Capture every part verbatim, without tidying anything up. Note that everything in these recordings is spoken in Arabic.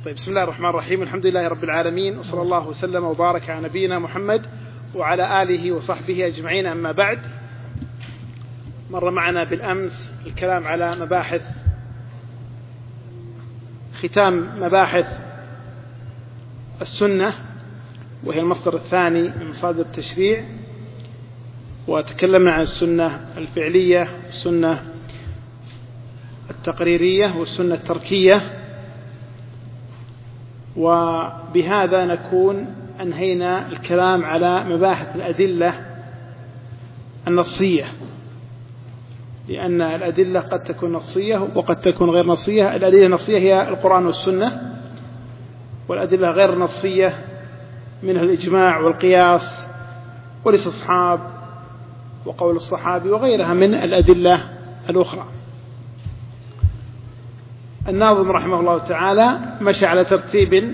طيب، بسم الله الرحمن الرحيم. الحمد لله رب العالمين، وصلى الله وسلم وبارك على نبينا محمد وعلى آله وصحبه أجمعين. أما بعد، مر معنا بالأمس الكلام على مباحث ختام مباحث السنة، وهي المصدر الثاني من مصادر التشريع، وتكلمنا عن السنة الفعلية والسنة التقريرية والسنة التركية، وبهذا نكون أنهينا الكلام على مباحث الأدلة النصية، لأن الأدلة قد تكون نصية وقد تكون غير نصية. الأدلة النصية هي القرآن والسنة، والأدلة غير نصية منها الإجماع والقياس والاستصحاب وقول الصحابي وغيرها من الأدلة الأخرى. الناظم رحمه الله تعالى مشى على ترتيب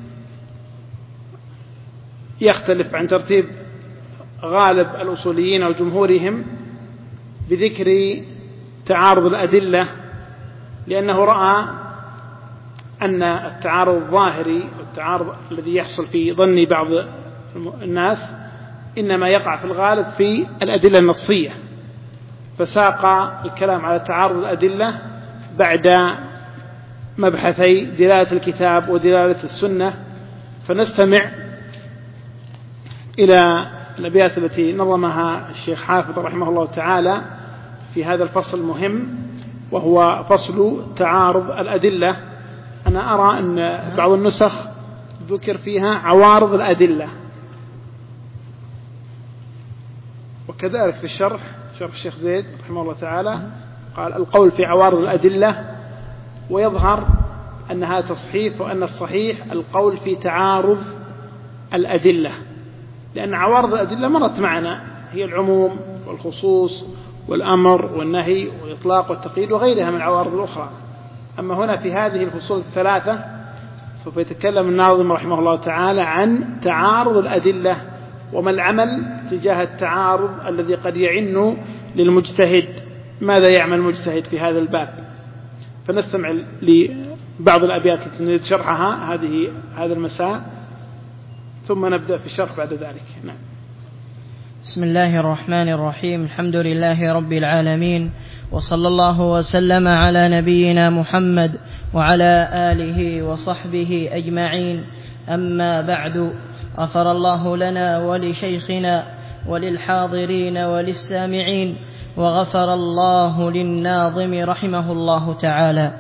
يختلف عن ترتيب غالب الأصوليين أو جمهورهم بذكر تعارض الأدلة، لأنه رأى أن التعارض الظاهري والتعارض الذي يحصل في ظن بعض الناس إنما يقع في الغالب في الأدلة النصية، فساق الكلام على تعارض الأدلة بعد مبحثي دلالة الكتاب ودلالة السنة. فنستمع إلى الأبيات التي نظمها الشيخ حافظ رحمه الله تعالى في هذا الفصل المهم، وهو فصل تعارض الأدلة. أنا أرى أن بعض النسخ ذكر فيها عوارض الأدلة، وكذلك في الشرح شرح الشيخ زيد رحمه الله تعالى قال القول في عوارض الأدلة، ويظهر أنها تصحيح، وأن الصحيح القول في تعارض الأدلة، لأن عوارض الأدلة مرت معنا هي العموم والخصوص والأمر والنهي والإطلاق والتقييد وغيرها من العوارض الأخرى. أما هنا في هذه الفصول الثلاثة سوف يتكلم الناظم رحمه الله تعالى عن تعارض الأدلة، وما العمل تجاه التعارض الذي قد يعن للمجتهد، ماذا يعمل المجتهد في هذا الباب. فنستمع لبعض الأبيات التي نريد شرحها هذه هذا المساء، ثم نبدأ في الشرح بعد ذلك. نعم. بسم الله الرحمن الرحيم. الحمد لله رب العالمين، وصلى الله وسلم على نبينا محمد وعلى آله وصحبه أجمعين. أما بعد، غفر الله لنا ولشيخنا وللحاضرين وللسامعين، وغفر الله للناظم رحمه الله تعالى.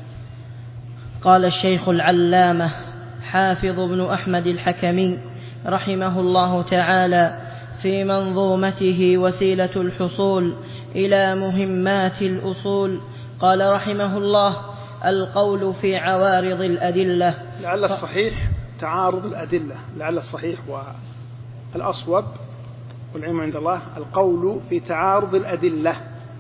قال الشيخ العلامة حافظ بن أحمد الحكمي رحمه الله تعالى في منظومته وسيلة الحصول إلى مهمات الأصول، قال رحمه الله: القول في عوارض الأدلة. لعل الصحيح تعارض الأدلة، لعل الصحيح والأصوب والعلم عند الله القول في تعارض الأدلة.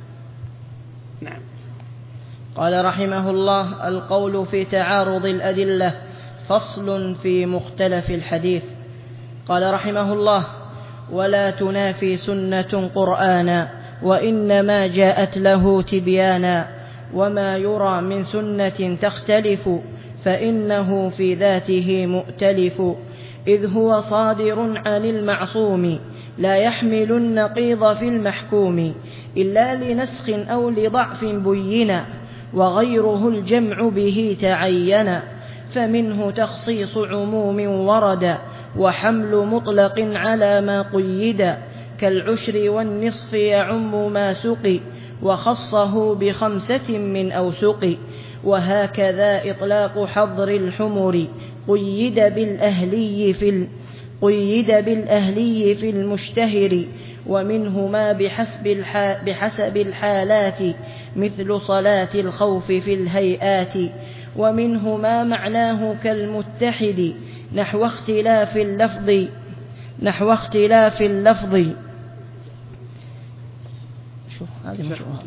نعم. قال رحمه الله: القول في تعارض الأدلة، فصل في مختلف الحديث. قال رحمه الله: ولا تنافي سنة قرآنا، وإنما جاءت له تبيانا، وما يرى من سنة تختلف، فإنه في ذاته مؤتلف، إذ هو صادر عن المعصوم، لا يحمل النقيض في المحكوم، إلا لنسخ أو لضعف بينا، وغيره الجمع به تعينا، فمنه تخصيص عموم ورد، وحمل مطلق على ما قيد، كالعشر والنصف يعم ما سقي، وخصه بخمسة من أوسق، وهكذا إطلاق حظر الحمر، قيد بالأهلي في ال... قيد بالأهلي في المشتهر، ومنهما بحسب, الح... بحسب الحالات، مثل صلاة الخوف في الهيئات، ومنهما معناه كالمتحد، نحو اختلاف اللفظ نحو اختلاف اللفظ شوف هذه مشروعة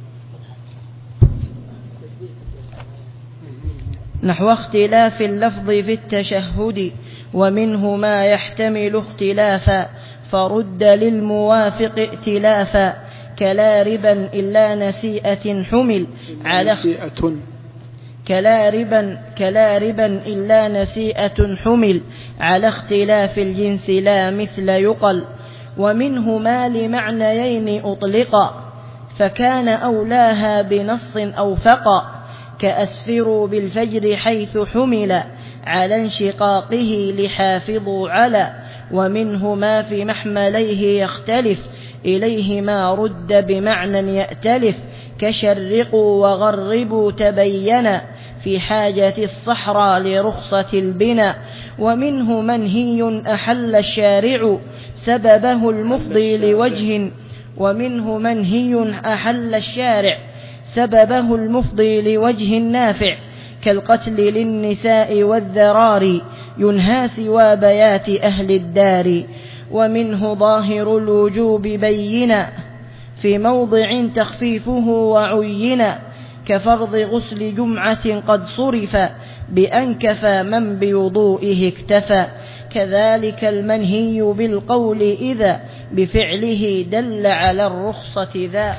نحو اختلاف اللفظ في التشهد، ومنه ما يحتمل اختلافا، فرد للموافق ائتلافا، كلا ربا إلا نسيئة حمل على كلا ربا, كلا ربا إلا نسيئة حمل على اختلاف الجنس لا مثل يقل. ومنه ما لمعنيين أطلقا فكان أولاها بنص أوفقا كأسفروا بالفجر حيث حمل على انشقاقه لحافظوا على. ومنه ما في محمليه يختلف إليه ما رد بمعنى يأتلف كشرقوا وغربوا تبين في حاجة الصحراء لرخصة البناء. ومنه منهي أحل الشارع سببه المفضي لوجه ومنه منهي أحل الشارع سببه المفضي لوجه نافع كالقتل للنساء والذرار ينهى سوى بيات أهل الدار. ومنه ظاهر الوجوب بينا في موضع تخفيفه وعينا كفرض غسل جمعة قد صرف بأن كفى من بوضوئه اكتفى. كذلك المنهي بالقول إذا بفعله دل على الرخصة ذا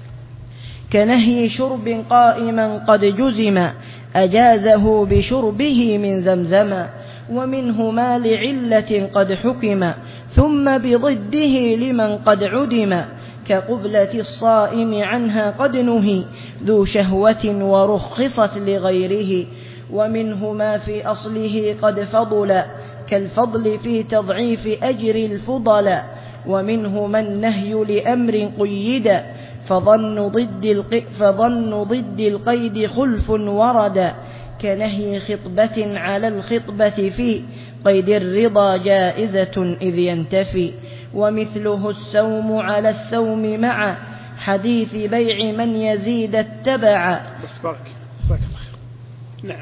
كنهي شرب قائما قد جزم أجازه بشربه من زمزم. ومنه ما لعلة قد حكم ثم بضده لمن قد عدم كقبلة الصائم عنها قد نهي ذو شهوة ورخصت لغيره. ومنه ما في أصله قد فضل كالفضل في تضعيف أجر الفضل. ومنه ما النهي لأمر قيد فظن ضد, الق... فظن ضد القيد خلف ورد كنهي خطبة على الخطبة في قيد الرضا جائزة إذ ينتفي. ومثله السوم على السوم مع حديث بيع من يزيد التبع. بس بارك جزاك الله خير. نعم،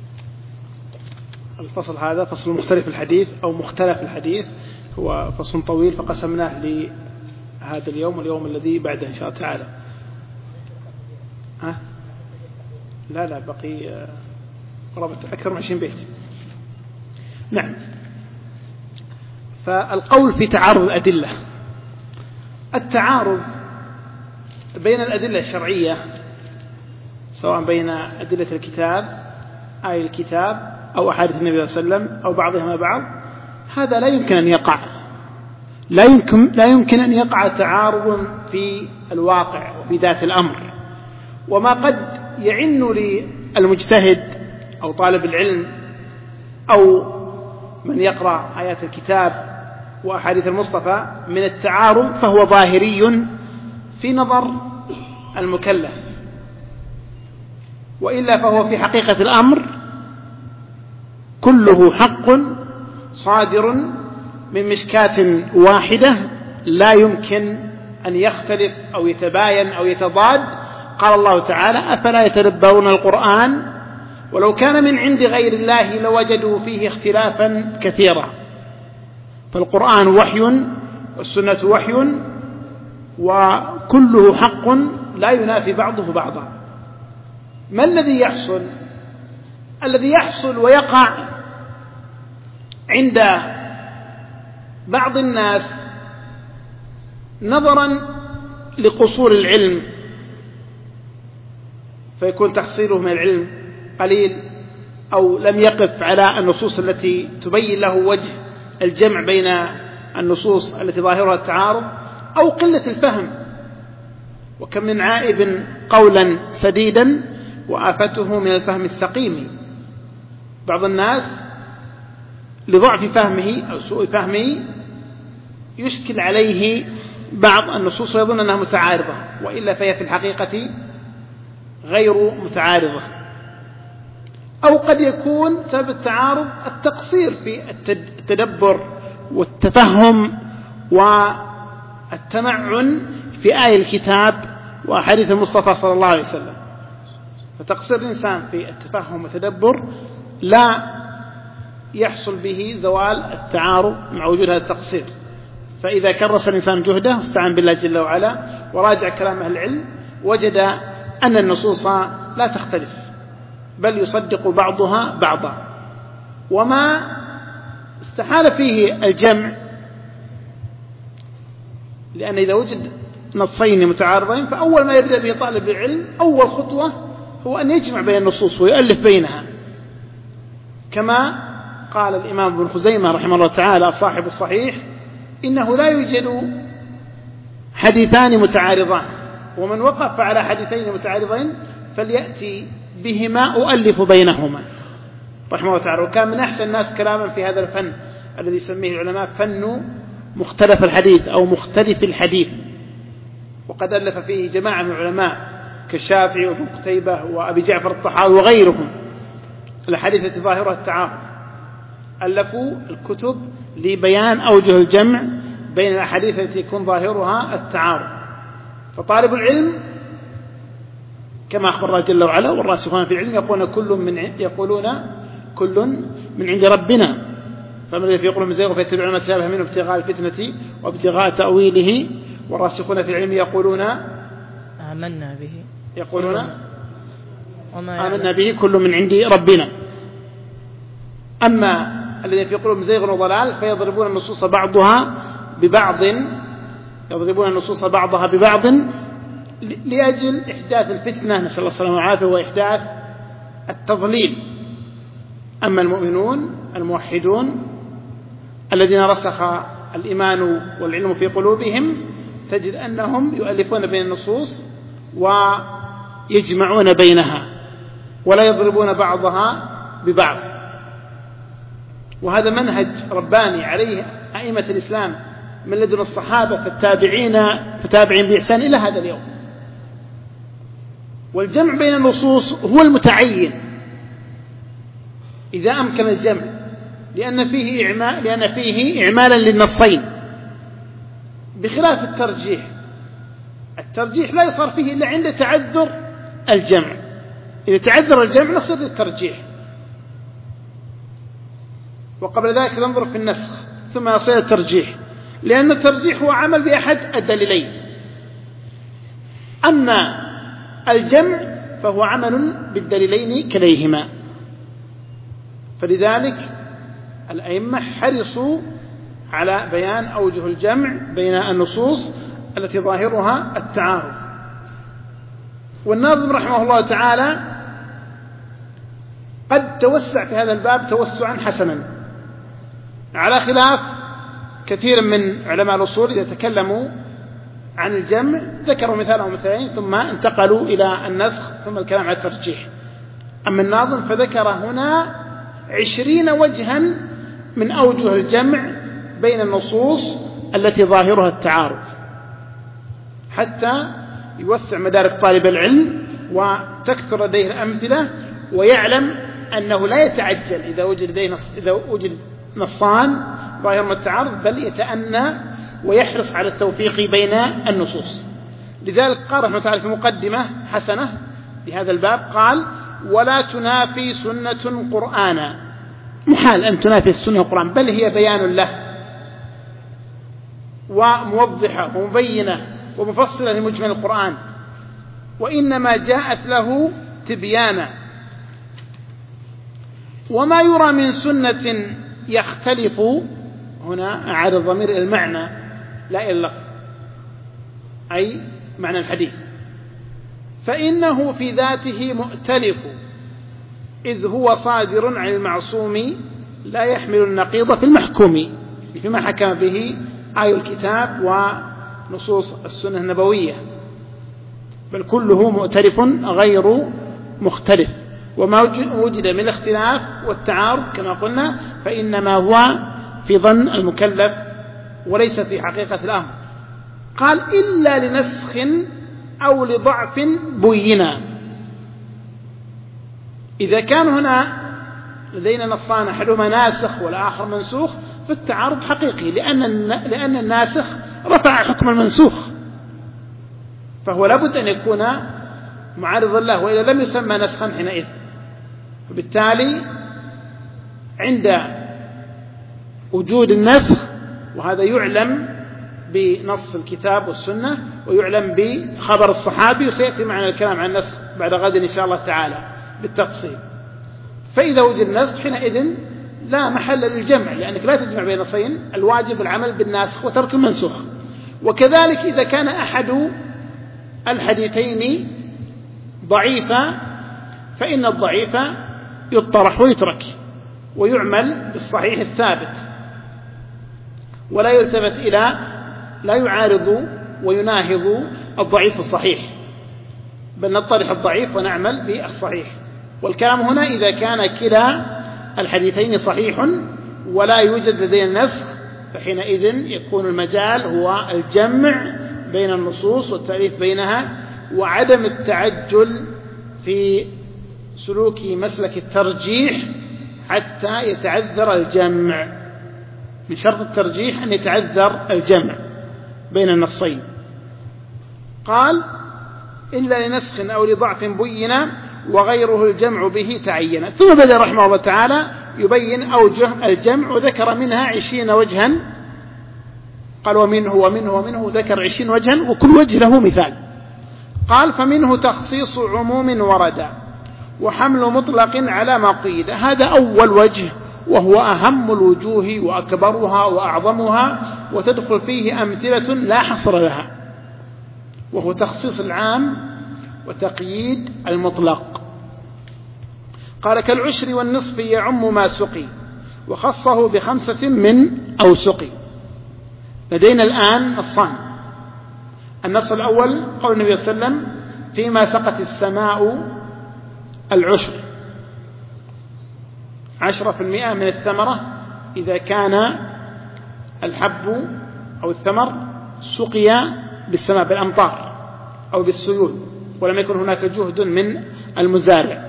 الفصل هذا فصل مختلف الحديث أو مختلف الحديث، هو فصل طويل فقسمناه لهذا اليوم واليوم الذي بعده إن شاء الله تعالى. ها؟ لا لا بقي قرابة أكثر من عشرين بيت. نعم، فالقول في تعارض الأدلة. التعارض بين الأدلة الشرعية سواء بين أدلة الكتاب آي الكتاب أو أحاديث النبي صلى الله عليه وسلم أو بعضها مع بعض، هذا لا يمكن أن يقع لا يمكن لا يمكن أن يقع تعارض في الواقع وفي ذات الأمر. وما قد يعن للمجتهد أو طالب العلم أو من يقرأ آيات الكتاب وأحاديث المصطفى من التعارض فهو ظاهري في نظر المكلف، وإلا فهو في حقيقة الأمر كله حق صادر من مشكاة واحدة لا يمكن أن يختلف أو يتباين أو يتضاد. قال الله تعالى: أفلا يتدبرون القرآن ولو كان من عند غير الله لوجدوا فيه اختلافا كثيرا. فالقرآن وحي والسنة وحي وكله حق لا ينافي بعضه بعضا. ما الذي يحصل؟ الذي يحصل ويقع عند بعض الناس نظرا لقصور العلم، فيكون تحصيله من العلم قليل أو لم يقف على النصوص التي تبين له وجه الجمع بين النصوص التي ظاهرها التعارض، أو قلة الفهم. وكم من عائب قولا سديدا وآفته من الفهم السقيم. بعض الناس لضعف فهمه أو سوء فهمه يشكل عليه بعض النصوص ويظن أنها متعارضة، وإلا فهي في الحقيقة غير متعارضة. أو قد يكون سبب التعارض التقصير في التدبر والتفهم والتمعن في آي الكتاب وحديث المصطفى صلى الله عليه وسلم. فتقصير الإنسان في التفهم والتدبر لا يحصل به زوال التعارض مع وجود هذا التقصير. فإذا كرس الإنسان جهده واستعان بالله جل وعلا وراجع كلام أهل العلم وجد أن النصوص لا تختلف بل يصدق بعضها بعضا. وما استحال فيه الجمع، لأن إذا وجد نصين متعارضين فأول ما يبدأ به طالب العلم أول خطوة هو أن يجمع بين النصوص ويؤلف بينها، كما قال الإمام ابن خزيمة رحمه الله تعالى صاحب الصحيح: إنه لا يوجد حديثان متعارضان، ومن وقف على حديثين متعارضين فليأتي بهما أؤلف بينهما، رحمه الله تعالى. وكان من أحسن الناس كلاما في هذا الفن الذي يسميه العلماء فن مختلف الحديث أو مختلف الحديث، وقد ألف فيه جماعة من العلماء كالشافعي وابن قتيبة وأبي جعفر الطحاوي وغيرهم الحديث التي ظاهرها التعارض، ألفوا الكتب لبيان أوجه الجمع بين الأحاديث التي يكون ظاهرها التعارض. فطالب العلم كما أخبر الله جل وعلا: والراسخون في العلم يقولون كل من يقولون كل من عند ربنا فمن الذي في قلوبهم زيغ فيتبعون ما تشابه منه ابتغاء الفتنة وابتغاء تأويله والراسخون في العلم يقولون آمنا به يقولون آمنا به كل من عند ربنا. أما الذين في قلوبهم زيغ وضلال فيضربون النصوص بعضها ببعض يضربون النصوص بعضها ببعض لأجل إحداث الفتنة، نسأل الله السلامة والعافية، وإحداث التضليل. أما المؤمنون الموحدون الذين رسخ الإيمان والعلم في قلوبهم تجد أنهم يؤلفون بين النصوص ويجمعون بينها ولا يضربون بعضها ببعض. وهذا منهج رباني عليه أئمة الإسلام من لدن الصحابة فالتابعين فتابعين بإحسان إلى هذا اليوم. والجمع بين النصوص هو المتعين إذا أمكن الجمع، لأن فيه إعمال لأن فيه إعمالا للنصين، بخلاف الترجيح. الترجيح لا يصار فيه إلا عند تعذر الجمع، إذا تعذر الجمع نصير للترجيح، وقبل ذلك ننظر في النسخ ثم يصير الترجيح، لأن الترجيح هو عمل بأحد الدليلين. أما الجمع فهو عمل بالدليلين كليهما. فلذلك الأئمة حرصوا على بيان أوجه الجمع بين النصوص التي ظاهرها التعارض. والناظم رحمه الله تعالى قد توسع في هذا الباب توسعا حسنا، على خلاف كثير من علماء الأصول إذا تكلموا عن الجمع ذكروا مثال أو مثالين ثم انتقلوا إلى النسخ ثم الكلام على الترجيح. أما الناظم فذكر هنا عشرين وجها من أوجه الجمع بين النصوص التي ظاهرها التعارض، حتى يوسع مدارك طالب العلم وتكثر لديه الأمثلة، ويعلم أنه لا يتعجل إذا وجد لديه نص إذا وجد نصان ظاهرهما التعارض، بل يتأنى ويحرص على التوفيق بين النصوص. لذلك قال رحمه الله في مقدمة حسنة لهذا الباب قال: ولا تنافي سنة قرآنا. محال أن تنافي السنة القرآن، بل هي بيان له وموضحة ومبينة ومفصلة لمجمل القرآن، وإنما جاءت له تبيانا. وما يرى من سنة يختلف، هنا أعاد الضمير إلى المعنى لا إلى اللفظ، أي معنى الحديث، فإنه في ذاته مؤتلف، إذ هو صادر عن المعصوم لا يحمل النقيض في المحكوم، فيما حكم به آي الكتاب ونصوص السنة النبوية، بل كله مؤتلف غير مختلف. وما وجد من الاختلاف والتعارض كما قلنا فإنما هو في ظن المكلف وليس في حقيقة الأمر. قال: إلا لنسخ أو لضعف بينا. إذا كان هنا لدينا نصان أحدهما ناسخ والآخر منسوخ فالتعارض حقيقي، لأن لأن الناسخ رفع حكم المنسوخ، فهو لابد أن يكون معارضا له، وإذا لم يسمى نسخا حينئذ. وبالتالي عند وجود النسخ، وهذا يعلم بنص الكتاب والسنة ويعلم بخبر الصحابي، وسيأتي معنا الكلام عن النسخ بعد غد إن شاء الله تعالى بالتفصيل. فإذا وجد النسخ حينئذ لا محل للجمع، لأنك لا تجمع بين نصين، الواجب العمل بالناسخ وترك المنسوخ. وكذلك إذا كان أحد الحديثين ضعيفا فإن الضعيف يطرح ويترك ويعمل بالصحيح الثابت، ولا يلتفت إلى لا يعارض ويناهض الضعيف الصحيح، بل نطرح الضعيف ونعمل بالصحيح. والكلام هنا إذا كان كلا الحديثين صحيح ولا يوجد لدينا نسخ، فحينئذ يكون المجال هو الجمع بين النصوص والتأليف بينها، وعدم التعجل في سلوك مسلك الترجيح حتى يتعذر الجمع. من شرط الترجيح أن يتعذر الجمع بين النصين. قال إلا لنسخ أو لضعف بين وغيره الجمع به تعين. ثم بدأ رحمه الله تعالى يبين أوجه الجمع، وذكر منها عشرين وجها. قال ومنه ومنه ومنه، ذكر عشرين وجها وكل وجه له مثال. قال فمنه تخصيص عموم ورد وحمل مطلق على ما قيد. هذا أول وجه وهو أهم الوجوه وأكبرها وأعظمها، وتدخل فيه أمثلة لا حصر لها، وهو تخصيص العام وتقييد المطلق. قال كالعشر والنصف يعم ما سقي وخصه بخمسة من أو سقي. لدينا الآن نصان. النص الأول قول النبي صلى الله عليه وسلم فيما سقت السماء العشر، عشرة في المئة من الثمرة إذا كان الحب أو الثمر سقي بالسماء بالأمطار أو بالسيول ولم يكن هناك جهد من المزارع.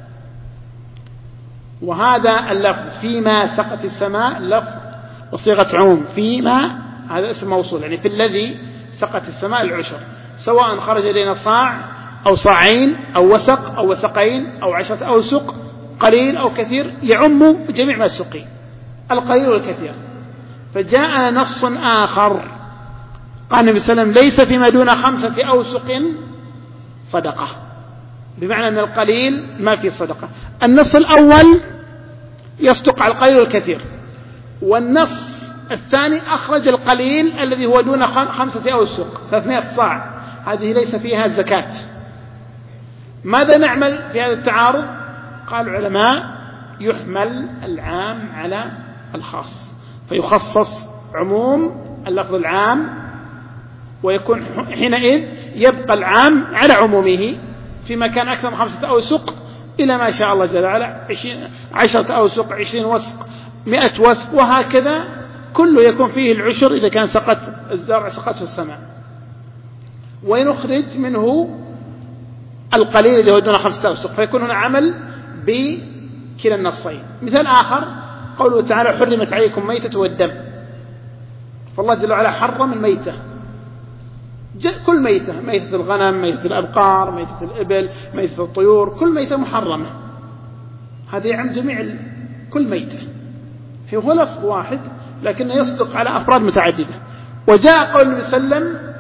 وهذا اللفظ فيما سقت السماء لفظ وصيغة عموم. فيما هذا اسم موصول، يعني في الذي سقت السماء العشر، سواء خرج إلينا صاع أو صاعين أو وسق أو وسقين أو عشرة أوسق، قليل أو كثير، يعم جميع ما سقي، القليل والكثير. فجاء نص آخر قال النبي صلى الله عليه وسلم ليس فيما دون خمسة أوسق صدقة، بمعنى أن القليل ما في صدقة. النص الأول يصدق على القليل والكثير، والنص الثاني أخرج القليل الذي هو دون خمسة أوسق ثلاثمائة صاع، هذه ليس فيها زكاة. ماذا نعمل في هذا التعارض؟ قال العلماء يحمل العام على الخاص، فيخصص عموم اللفظ العام، ويكون حينئذ يبقى العام على عمومه فيما كان أكثر من خمسة أوسق إلى ما شاء الله جل وعلا، عشرة أوسق، عشرين وسق، مئة وسق، وهكذا كله يكون فيه العشر إذا كان سقط الزرع سقطه السماء. ونخرج منه القليل إذا هو دون خمسة أوسق، فيكون هنا عمل بكلا النصين. مثال آخر قوله تعالى حرمت عليكم ميتة والدم، فالله جل وعلا حرم الميتة، كل ميتة، ميتة الغنم، ميتة الأبقار، ميتة الإبل، ميتة الطيور، كل ميتة محرمة. هذه عن جميع كل ميتة، هو لفظ واحد لكنه يصدق على أفراد متعددة. وجاء قول النبي صلى الله عليه وسلم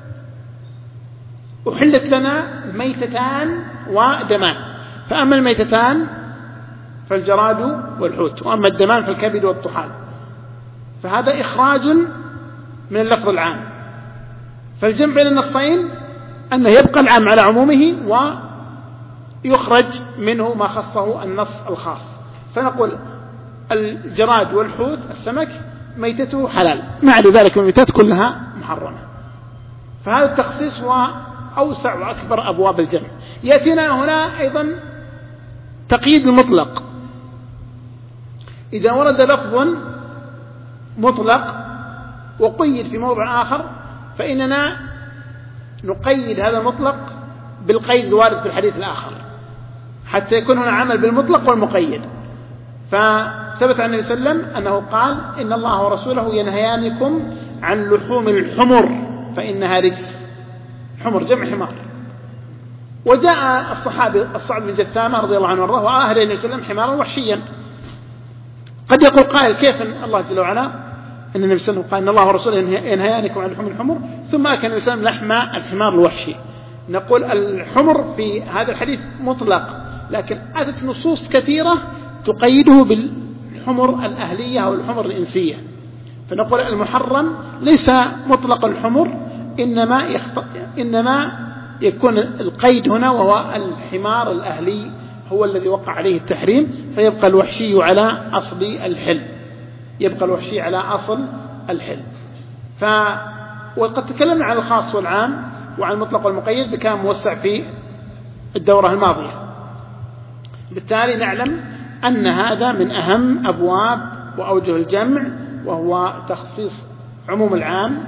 أحلت لنا ميتتان ودمان، فأما الميتتان فالجراد والحوت، وأما الدمان فالكبد والطحال. فهذا إخراج من اللفظ العام. فالجمع بين النصين أنه يبقى العام على عمومه ويخرج منه ما خصه النص الخاص. فنقول الجراد والحوت السمك ميتته حلال، مع ذلك الميتات كلها محرمة. فهذا التخصيص هو أوسع وأكبر أبواب الجمع. يأتينا هنا أيضا تقييد المطلق. إذا ورد لفظ مطلق وقيد في موضع آخر فإننا نقيد هذا المطلق بالقيد الوارد في الحديث الآخر حتى يكون هنا عمل بالمطلق والمقيد. فثبت عن النبي صلى الله عليه وسلم أنه قال إن الله ورسوله ينهيانكم عن لحوم الحمر فإنها رجس. حمر جمع حمار. وجاء الصحابي الصعب بن جثامة رضي الله عنه وارضاه وأهل النبي صلى الله عليه وسلم حمارا وحشيا. قد يقول قائل كيف إن الله جل وعلا أن النبي صلى الله عليه وسلم قال إن الله ورسوله ينهيانكم عن لحوم الحمر ثم أكل النبي صلى الله عليه وسلم لحم الحمار الوحشي. نقول الحمر في هذا الحديث مطلق، لكن أتت نصوص كثيرة تقيده بالحمر الأهلية أو الحمر الإنسية. فنقول المحرم ليس مطلق الحمر، إنما, يخط... إنما يكون القيد هنا وهو الحمار الأهلي هو الذي وقع عليه التحريم، فيبقى الوحشي على أصل الحل، يبقى الوحشي على أصل الحل. ف وقد تكلمنا عن الخاص والعام وعن المطلق والمقيد بكلام موسع في الدورة الماضية. بالتالي نعلم أن هذا من أهم أبواب وأوجه الجمع، وهو تخصيص عموم العام،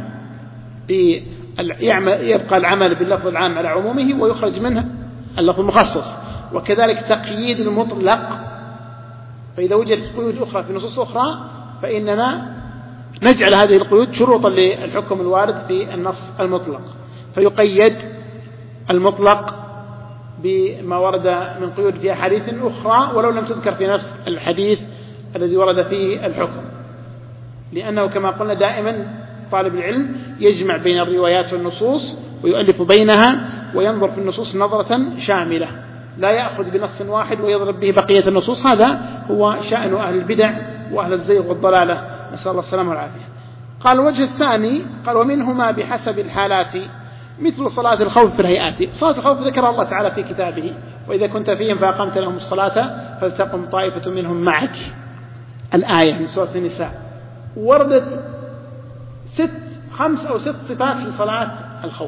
يبقى العمل باللفظ العام على عمومه ويخرج منه اللفظ المخصص. وكذلك تقييد المطلق، فإذا وجدت قيود أخرى في نصوص أخرى فإننا نجعل هذه القيود شروطا للحكم الوارد في النص المطلق، فيقيد المطلق بما ورد من قيود في أحاديث أخرى ولو لم تذكر في نفس الحديث الذي ورد فيه الحكم، لأنه كما قلنا دائما طالب العلم يجمع بين الروايات والنصوص ويؤلف بينها وينظر في النصوص نظرة شاملة، لا يأخذ بنص واحد ويضرب به بقية النصوص. هذا هو شأن أهل البدع وأهل الزيغ والضلالة، نسأل الله السلامة والعافية. قال الوجه الثاني، قال ومنهما بحسب الحالات مثل صلاة الخوف في الهيئات. صلاة الخوف ذكرها الله تعالى في كتابه: وإذا كنت فيهم فأقمت لهم الصلاة فلتقم طائفة منهم معك، الآية من سورة النساء. وردت ست خمس أو ست صفات في صلاة الخوف.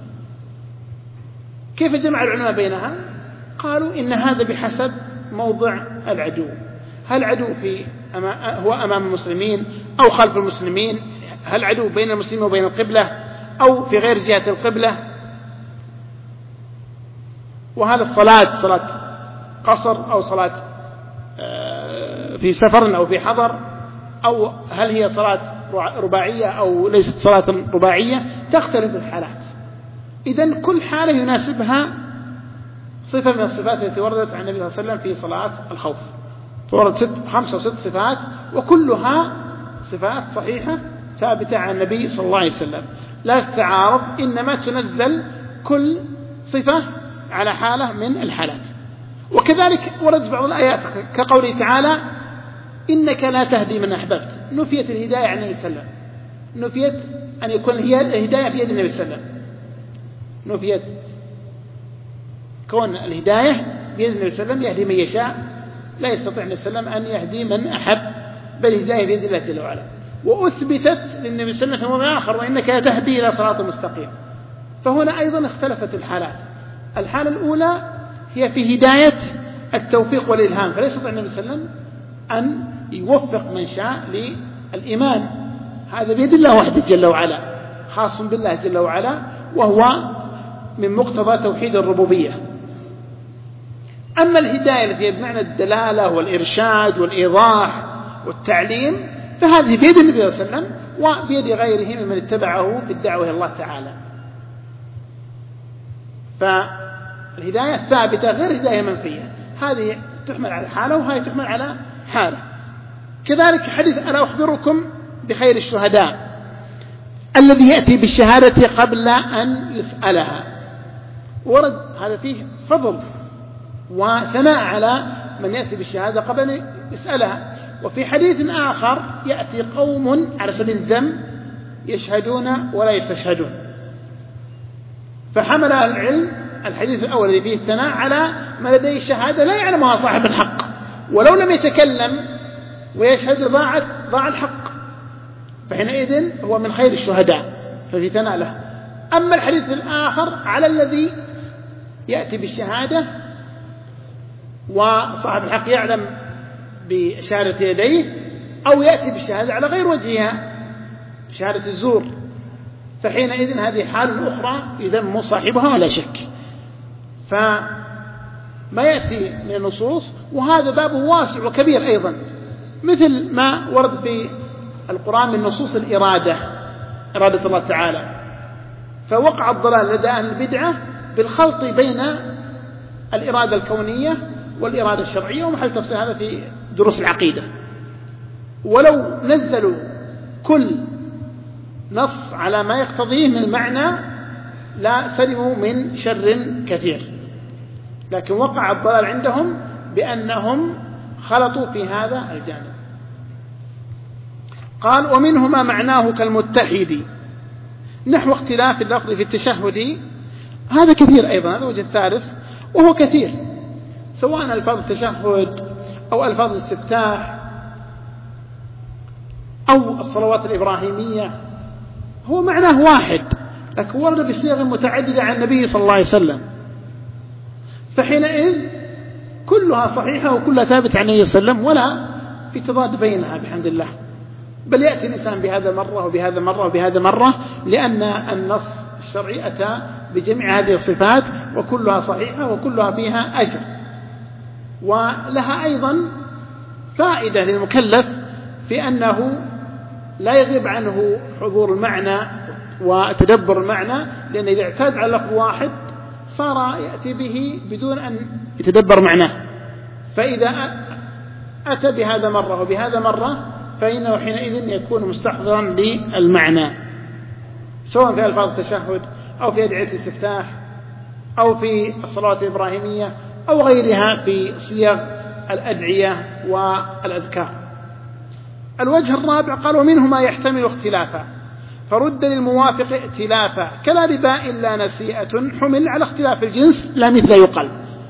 كيف جمع العلماء بينها؟ قالوا إن هذا بحسب موضع العدو، هل العدو في أمام هو أمام المسلمين أو خلف المسلمين، هل العدو بين المسلمين وبين القبلة أو في غير جهة القبلة. وهذا الصلاة صلاة قصر أو صلاة في سفر أو في حضر، أو هل هي صلاة رباعية أو ليست صلاة رباعية، تختلف الحالات. إذن كل حالة يناسبها صفة من الصفات التي وردت عن النبي صلى الله عليه وسلم في صلاة الخوف. فورد ست خمسة وست صفات وكلها صفات صحيحة ثابتة عن النبي صلى الله عليه وسلم، لا تتعارض، إنما تنزل كل صفة على حالة من الحالات. وكذلك ورد بعض الآيات كقوله تعالى: إنك لا تهدي من أحببت. نفيت الهداية عن النبي صلى الله عليه وسلم، نفيت أن يكون الهداية في يد النبي صلى الله عليه وسلم، نفيت كون الهداية بيد النبي صلى الله عليه وسلم، يهدي من يشاء، لا يستطيع النبي صلى الله عليه وسلم أن يهدي من أحب، بل الهداية بيد الله جل وعلا. وأثبتت للنبي صلى الله عليه وسلم في موضع آخر: وإنك لا تهدي إلى صراط مستقيم. فهنا أيضا اختلفت الحالات. الحالة الأولى هي في هداية التوفيق والإلهام، فلا يستطيع النبي صلى الله عليه وسلم أن يوفق من شاء للإيمان، هذا بيد الله وحده جل وعلا، خاص بالله جل وعلا، وهو من مقتضى توحيد الربوبية. أما الهداية التي هي بمعنى الدلالة والإرشاد والإيضاح والتعليم فهذه بيد النبي صلى الله عليه وسلم وبيد غيره ممن اتبعه في الدعوة إلى الله تعالى. فالهداية ثابتة غير هداية منفية، هذه تحمل على حالة وهذه تحمل على حالة. كذلك حديث: أنا أخبركم بخير الشهداء الذي يأتي بالشهادة قبل أن يسألها. ورد هذا فيه فضل وثناء على من يأتي بالشهادة قبل أن يسألها. وفي حديث آخر: يأتي قوم على سبيل الذم يشهدون ولا يستشهدون. فحمل أهل العلم الحديث الأول الذي فيه الثناء على ما لديه الشهادة لا يعلمها صاحب الحق، ولو لم يتكلم ويشهد ضاعت ضاع الحق، فحينئذ هو من خير الشهداء، ففي ثناء له. أما الحديث الآخر على الذي يأتي بالشهادة وصاحب الحق يعلم بشهادة يديه، أو يأتي بالشهادة على غير وجهها، شهادة الزور، فحينئذ هذه حال أخرى يذم صاحبها ولا شك. فما يأتي من النصوص، وهذا باب واسع وكبير أيضا، مثل ما ورد في القرآن من نصوص الإرادة، إرادة الله تعالى. فوقع الضلال لدى أهل البدعة بالخلط بين الإرادة الكونية والإرادة الشرعية، ومحل تفصيل هذا في دروس العقيدة. ولو نزلوا كل نص على ما يقتضيه من المعنى لا سلموا من شر كثير، لكن وقع الضلال عندهم بأنهم خلطوا في هذا الجانب. قال: ومنهما معناه كالمتحد نحو اختلاف اللفظ في التشهد. هذا كثير أيضا، هذا وجه الثالث وهو كثير، سواء ألفاظ التشهد أو ألفاظ الاستفتاح أو الصلوات الإبراهيمية، هو معناه واحد لكن ورد بصيغ متعددة عن النبي صلى الله عليه وسلم، فحينئذ كلها صحيحة وكلها ثابت عن النبي صلى الله عليه وسلم ولا في تضاد بينها بحمد الله، بل يأتي الإنسان بهذا مرة وبهذا مرة وبهذا مرة، لأن النص الشرعي أتى بجميع هذه الصفات وكلها صحيحة وكلها فيها أجر. ولها أيضا فائدة للمكلف في أنه لا يغيب عنه حضور المعنى وتدبر المعنى، لأن إذا اعتاد على لفظ واحد صار يأتي به بدون أن يتدبر معناه، فإذا أتى بهذا مرة وبهذا مرة فإنه حينئذ يكون مستحضرا للمعنى، سواء في ألفاظ التشهد أو في أدعية الاستفتاح أو في الصلوات الإبراهيمية أو غيرها في صيغ الأدعية والأذكار. الوجه الرابع قال ومنه ما يحتمل اختلافا فرد للموافق ائتلافا كلا ربا إلا نسيئة حمل على اختلاف الجنس لا مثل يقل.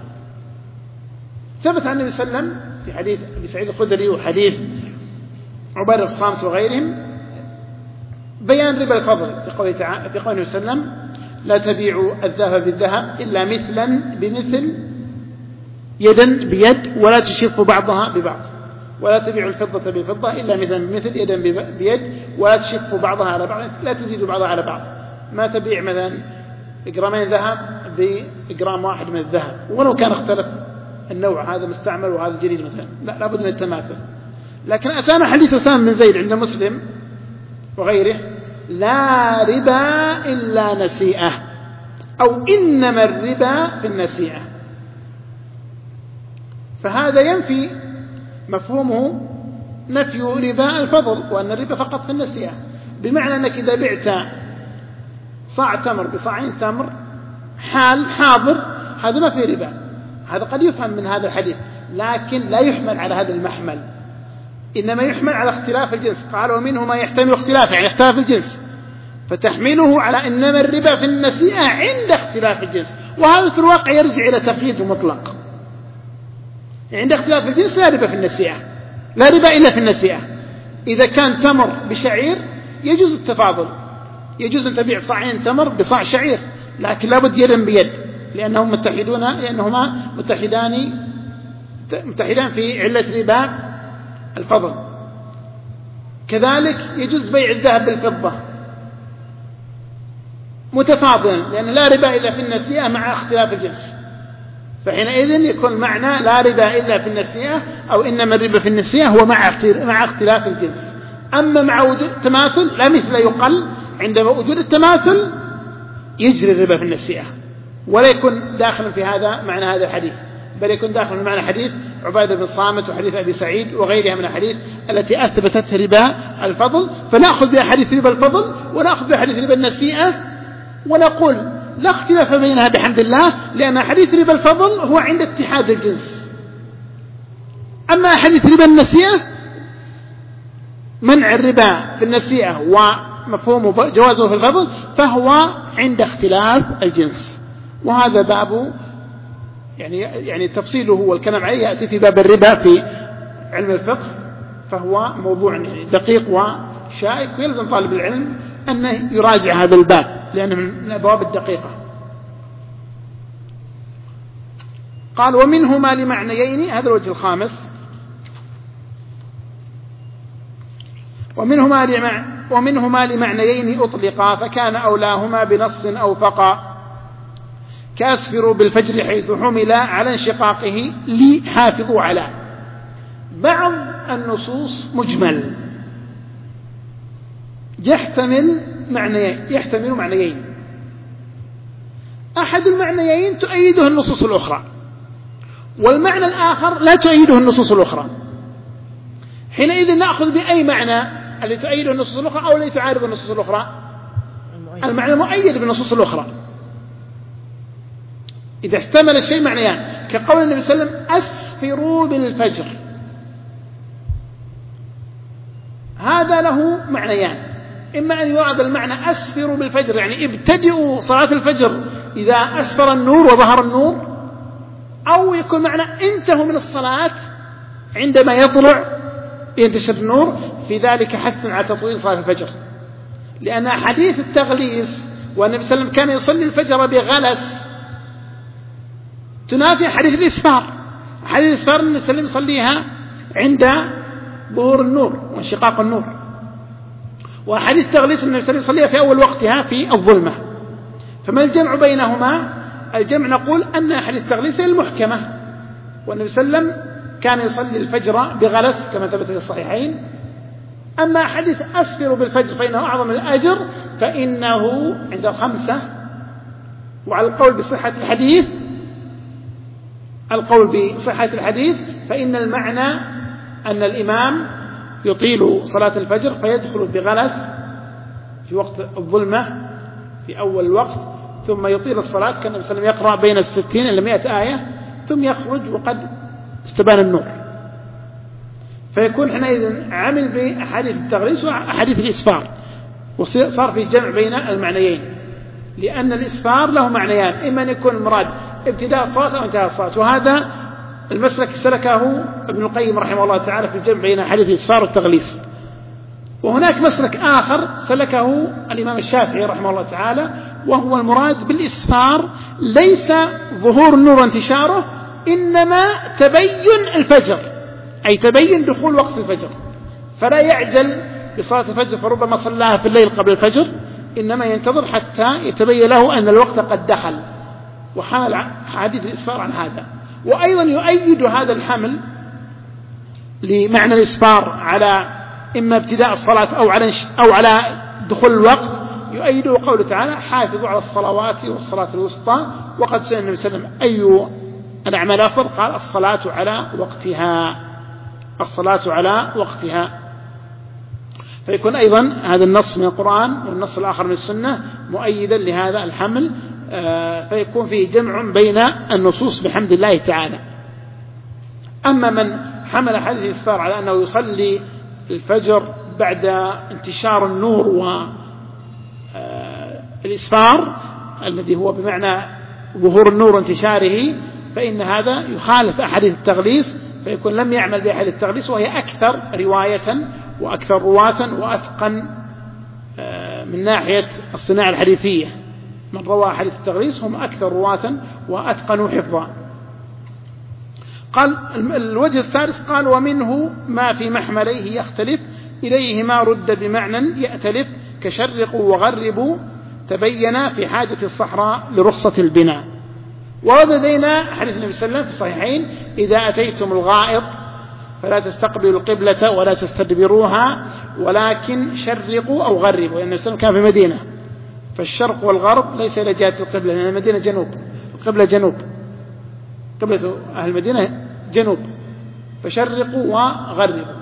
ثبت عن النبي صلى الله عليه وسلم في حديث أبي سعيد الخدري وحديث عبادة بن الصامت وغيرهم بيان ربا الفضل في قوله تعالى في قوله صلى الله عليه وسلم لا تبيعوا الذهب بالذهب إلا مثلا بمثل يدا بيد ولا تشفوا بعضها ببعض، ولا تبيعوا الفضة بالفضة إلا مثلا بمثل يدا بيد ولا تشفوا بعضها على بعض، لا تزيدوا بعضها على بعض. ما تبيع مثلا جرامين ذهب بجرام واحد من الذهب ولو كان اختلف النوع، هذا مستعمل وهذا جديد مثلا، لا لابد من التماثل. لكن أتانا حديث أسامة بن زيد عند مسلم وغيره لا ربا إلا نسيئة أو إنما الربا في النسيئة، فهذا ينفي مفهومه نفي ربا الفضل وأن الربا فقط في النسيئة، بمعنى أنك إذا بعت صاع تمر بصاعين تمر حال حاضر هذا ما في ربا، هذا قد يفهم من هذا الحديث لكن لا يحمل على هذا المحمل، إنما يحمل على اختلاف الجنس. قال ومنه ما يحتمل اختلاف يعني اختلاف الجنس، فتحمله على إنما الربا في النسيئة عند اختلاف الجنس، وهذا في الواقع يرجع إلى تقييد مطلق. عند اختلاف الجنس لا ربا في النسيئة، لا ربا إلا في النسيئة. إذا كان تمر بشعير يجوز التفاضل، يجوز أن تبيع صاعين تمر بصاع شعير، لكن لابد يدا بيد لأنهم متحدون لأنهما متحدان متحدان في علة ربا الفضل. كذلك يجوز بيع الذهب بالفضة متفاضلا لأن لا ربا إلا في النسيئة مع اختلاف الجنس، فحينئذ يكون معنى لا ربا إلا في النسيئة أو إنما الربا في النسيئة هو مع اختلاف الجنس. أما مع وجود التماثل لا مثل يقل، عندما وجود التماثل يجري الربا في النسيئة ولا يكون داخلا في هذا معنى هذا الحديث، بل يكون داخل في معنى حديث عبادة بن الصامت وحديث أبي سعيد وغيرها من الحديث التي أثبتت ربا الفضل، فنأخذ بحديث ربا الفضل ونأخذ بحديث ربا النسيئة ونقول لا اختلاف بينها بحمد الله، لأن حديث ربا الفضل هو عند اتحاد الجنس، أما حديث ربا النسيئة منع الربا في النسيئة ومفهوم جوازه في الفضل فهو عند اختلاف الجنس. وهذا باب يعني يعني تفصيله والكلام عليه يأتي في باب الربا في علم الفقه، فهو موضوع يعني دقيق وشائك، ويلزم طالب العلم أنه يراجع هذا الباب لأنه من الأبواب الدقيقة. قال ومنهما لمعنيين، هذا الوجه الخامس، ومنهما لمع ومنهما لمعنيين أطلقا فكان أولاهما بنص أوفقا كأسفروا بالفجر حيث حمل على انشقاقه لحافظوا على. بعض النصوص مجمل يحتمل معنيين يحتمل معنيين أحد المعنيين تؤيده النصوص الأخرى والمعنى الآخر لا تؤيده النصوص الأخرى، حينئذ نأخذ بأي معنى الذي تؤيده النصوص الأخرى أو الذي تعارض النصوص الأخرى؟ المعنى المؤيد بالنصوص الأخرى. إذا احتمل الشيء معنيان كقول النبي صلى الله عليه وسلم أسفروا بالفجر، هذا له معنيان، إما أن يعاد المعنى أسفروا بالفجر يعني ابتدئوا صلاة الفجر إذا أسفر النور وظهر النور، أو يكون معنى انتهوا من الصلاة عندما يطلع ينتشر النور، في ذلك حث على تطويل صلاة الفجر، لأن أحاديث التغليس والنبي صلى الله عليه وسلم كان يصلي الفجر بغلس تنافي حديث الإسفار. حديث الإسفار النبي صلى الله عليه وسلم يصليها عند ظهور النور وانشقاق النور، وحديث التغليس النبي صلى الله عليه وسلم يصليها في أول وقتها في الظلمة. فما الجمع بينهما؟ الجمع نقول أن حديث التغليس هي المحكمة، والنبي صلى الله عليه وسلم كان يصلي الفجر بغلس كما ثبت في الصحيحين. أما حديث أسفر بالفجر فإنه أعظم الأجر فإنه عند الخمسة، وعلى القول بصحة الحديث القول بصحة الحديث فإن المعنى أن الإمام يطيل صلاة الفجر فيدخل بغلس في وقت الظلمة في أول الوقت، ثم يطيل الصلاة كان النبي صلى الله عليه وسلم يقرأ بين الستين إلى مئة آية ثم يخرج وقد استبان النور. فيكون حينئذ عمل بأحاديث التغليس وأحاديث الإسفار، وصار في جمع بين المعنيين، لأن الإسفار له معنيان، إما أن يكون المراد ابتداء الصلاة أو انتهاء الصلاة، وهذا المسلك سلكه ابن القيم رحمه الله تعالى في الجمع بين حديث الإسفار والتغليس. وهناك مسلك آخر سلكه الإمام الشافعي رحمه الله تعالى، وهو المراد بالإسفار ليس ظهور النور وانتشاره، إنما تبين الفجر، أي تبين دخول وقت الفجر، فلا يعجل بصلاة الفجر فربما صلاها في الليل قبل الفجر، إنما ينتظر حتى يتبين له أن الوقت قد دخل، وحمل حديث الإسفار عن هذا. وأيضا يؤيد هذا الحمل لمعنى الإسفار على إما ابتداء الصلاة أو على أو على دخول الوقت، يؤيده قوله تعالى حافظوا على الصلوات والصلاة الوسطى، وقد سئل النبي صلى الله عليه وسلم أي الأعمال أفضل؟ قال الصلاة على وقتها، الصلاة على وقتها. فيكون أيضا هذا النص من القرآن والنص الآخر من السنة مؤيدا لهذا الحمل، فيكون فيه جمع بين النصوص بحمد الله تعالى. أما من حمل حديث الإسفار على أنه يصلي الفجر بعد انتشار النور والإسفار الذي هو بمعنى ظهور النور وانتشاره، فإن هذا يخالف أحاديث التغليس، فيكون لم يعمل بأحاديث التغليس، وهي أكثر رواية وأكثر رواة وأتقن من ناحية الصناعة الحديثية. من روى حديث التغليس هم أكثر رواة وأتقنوا حفظا. قال الوجه الثالث قال ومنه ما في محمليه يختلف إليهما رد بمعنى يأتلف كشرقوا وغربوا تبين في حاجة الصحراء لرخصة البناء. ورد لدينا حديث النبي صلى الله عليه وسلم في الصحيحين إذا أتيتم الغائط فلا تستقبلوا القبلة ولا تستدبروها ولكن شرقوا أو غربوا، لأن النبي صلى الله عليه وسلم كان في مدينة، فالشرق والغرب ليس إلى جهة القبلة، لأن المدينة جنوب، القبلة جنوب، قبلة أهل المدينة جنوب، فشرقوا وغربوا.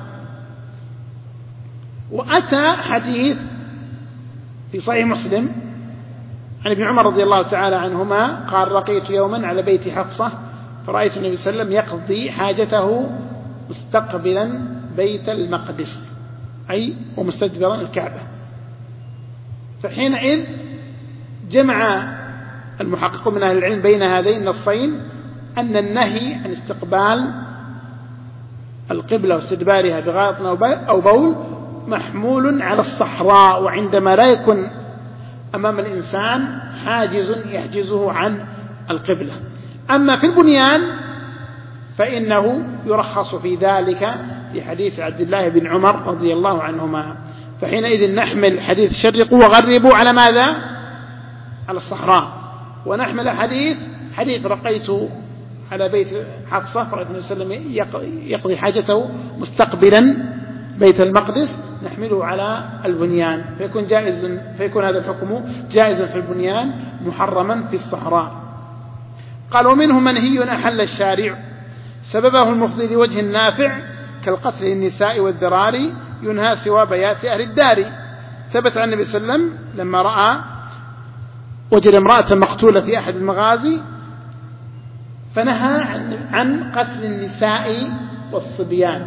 وأتى حديث في صحيح مسلم عن ابن عمر رضي الله تعالى عنهما قال رقيت يوما على بيت حفصة فرأيت النبي صلى الله عليه وسلم يقضي حاجته مستقبلا بيت المقدس أي ومستدبرا الكعبة. فحينئذ جمع المحققون من أهل العلم بين هذين النصين أن النهي عن استقبال القبلة واستدبارها بغائط أو بول محمول على الصحراء، وعندما لا يكون أمام الإنسان حاجز يحجزه عن القبلة. أما في البنيان فإنه يرخص في ذلك لحديث عبد الله بن عمر رضي الله عنهما. فحينئذ نحمل حديث شرقوا وغربوا على ماذا؟ على الصحراء، ونحمل حديث حديث رقيت على بيت حفصة فرأيت النبي صلى الله عليه وسلم يقضي حاجته مستقبلا بيت المقدس نحمله على البنيان، فيكون جائز، فيكون هذا الحكم جائزا في البنيان محرما في الصحراء. قال ومنه منهي أحل الشارع سببه المفضي لوجه النافع كالقتل للنساء والذراري ينهى سوى بيات أهل الدار. ثبت عن النبي صلى الله عليه وسلم لما رأى وجد امرأة مقتولة في أحد المغازي فنهى عن قتل النساء والصبيان.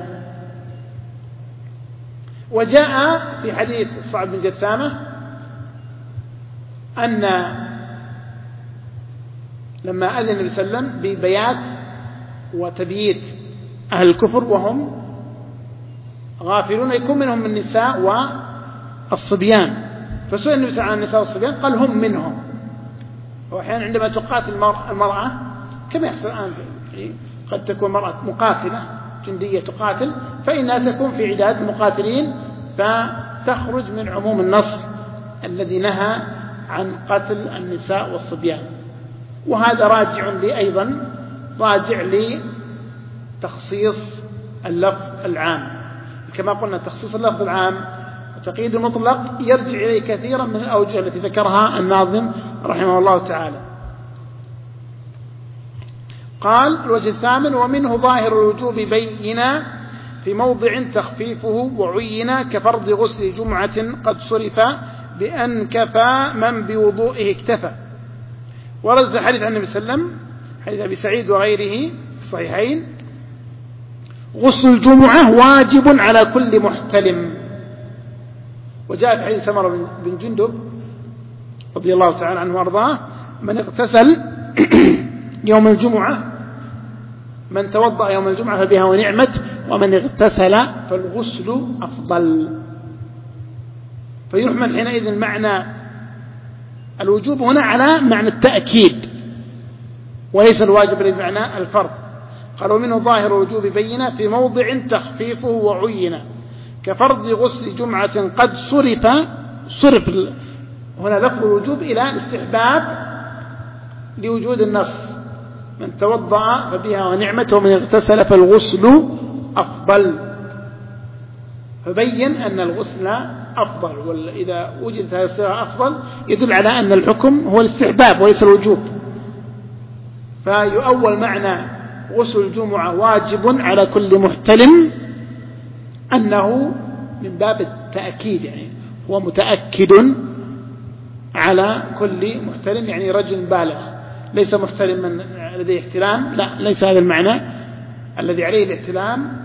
وجاء في حديث صعب بن جثامة أن لما أذن النبي صلى الله عليه وسلم ببيات وتبييت أهل الكفر وهم غافلون، يكون منهم النساء والصبيان. فسئل النبي صلى الله عليه وسلم عن النساء والصبيان قال هم منهم. وأحيانا عندما تقاتل المرأة كما يحصل الآن، قد تكون مرأة مقاتلة جندية تقاتل فإنها تكون في عداد المقاتلين فتخرج من عموم النص الذي نهى عن قتل النساء والصبيان. وهذا راجع لي أيضا راجع لتخصيص اللفظ العام، كما قلنا تخصيص اللفظ العام وتقييد المطلق يرجع إليه كثيرا من الأوجه التي ذكرها الناظم رحمه الله تعالى. قال الوجه الثامن: ومنه ظاهر الوجوب بينا في موضع تخفيفه وعينا كفرض غسل جمعة قد صرف بأن كفى من بوضوئه اكتفى. ورد حديث عن النبي صلى الله عليه وسلم حديث أبي سعيد وغيره في الصحيحين: غسل الجمعة واجب على كل محتلم. وجاء في حديث سمرة بن جندب رضي الله تعالى عنه وارضاه: من اغتسل يوم الجمعة من توضأ يوم الجمعة فبها ونعمت، ومن اغتسل فالغسل أفضل. فيحمل حينئذ معنى الوجوب هنا على معنى التأكيد وليس الواجب بمعنى الفرض. قال: ومنه ظاهر الوجوب بينا في موضع تخفيفه وعينا كفرض غسل جمعة قد صرف. صرف هنا لفظ الوجوب إلى الاستحباب لوجود النص: من توضأ فبها ونعمت، ومن اغتسل فالغسل أفضل. فبين أن الغسل أفضل، وإذا وجدت هذه الصيغة أفضل يدل على أن الحكم هو الاستحباب وليس الوجوب. فيؤول معنى غسل الجمعة واجب على كل محتلم أنه من باب التأكيد، يعني هو متأكد على كل محتلم، يعني رجل بالغ ليس محتلم من لديه احتلام، لا ليس هذا المعنى. الذي عليه الاحتلام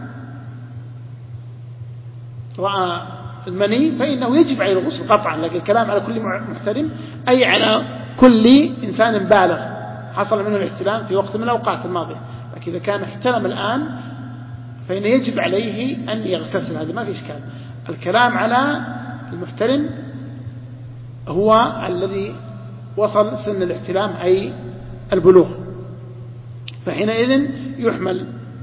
رأى المني فإنه يجب عليه الغسل قطعا، لكن الكلام على كل محتلم أي على كل إنسان بالغ حصل منه الاحتلام في وقت من الأوقات الماضية. لكن إذا كان احتلم الآن فإنه يجب عليه أن يغتسل، هذا ما في إشكال. الكلام على المحتلم هو الذي وصل سن الاحتلام أي البلوغ، فحينئذ يحمل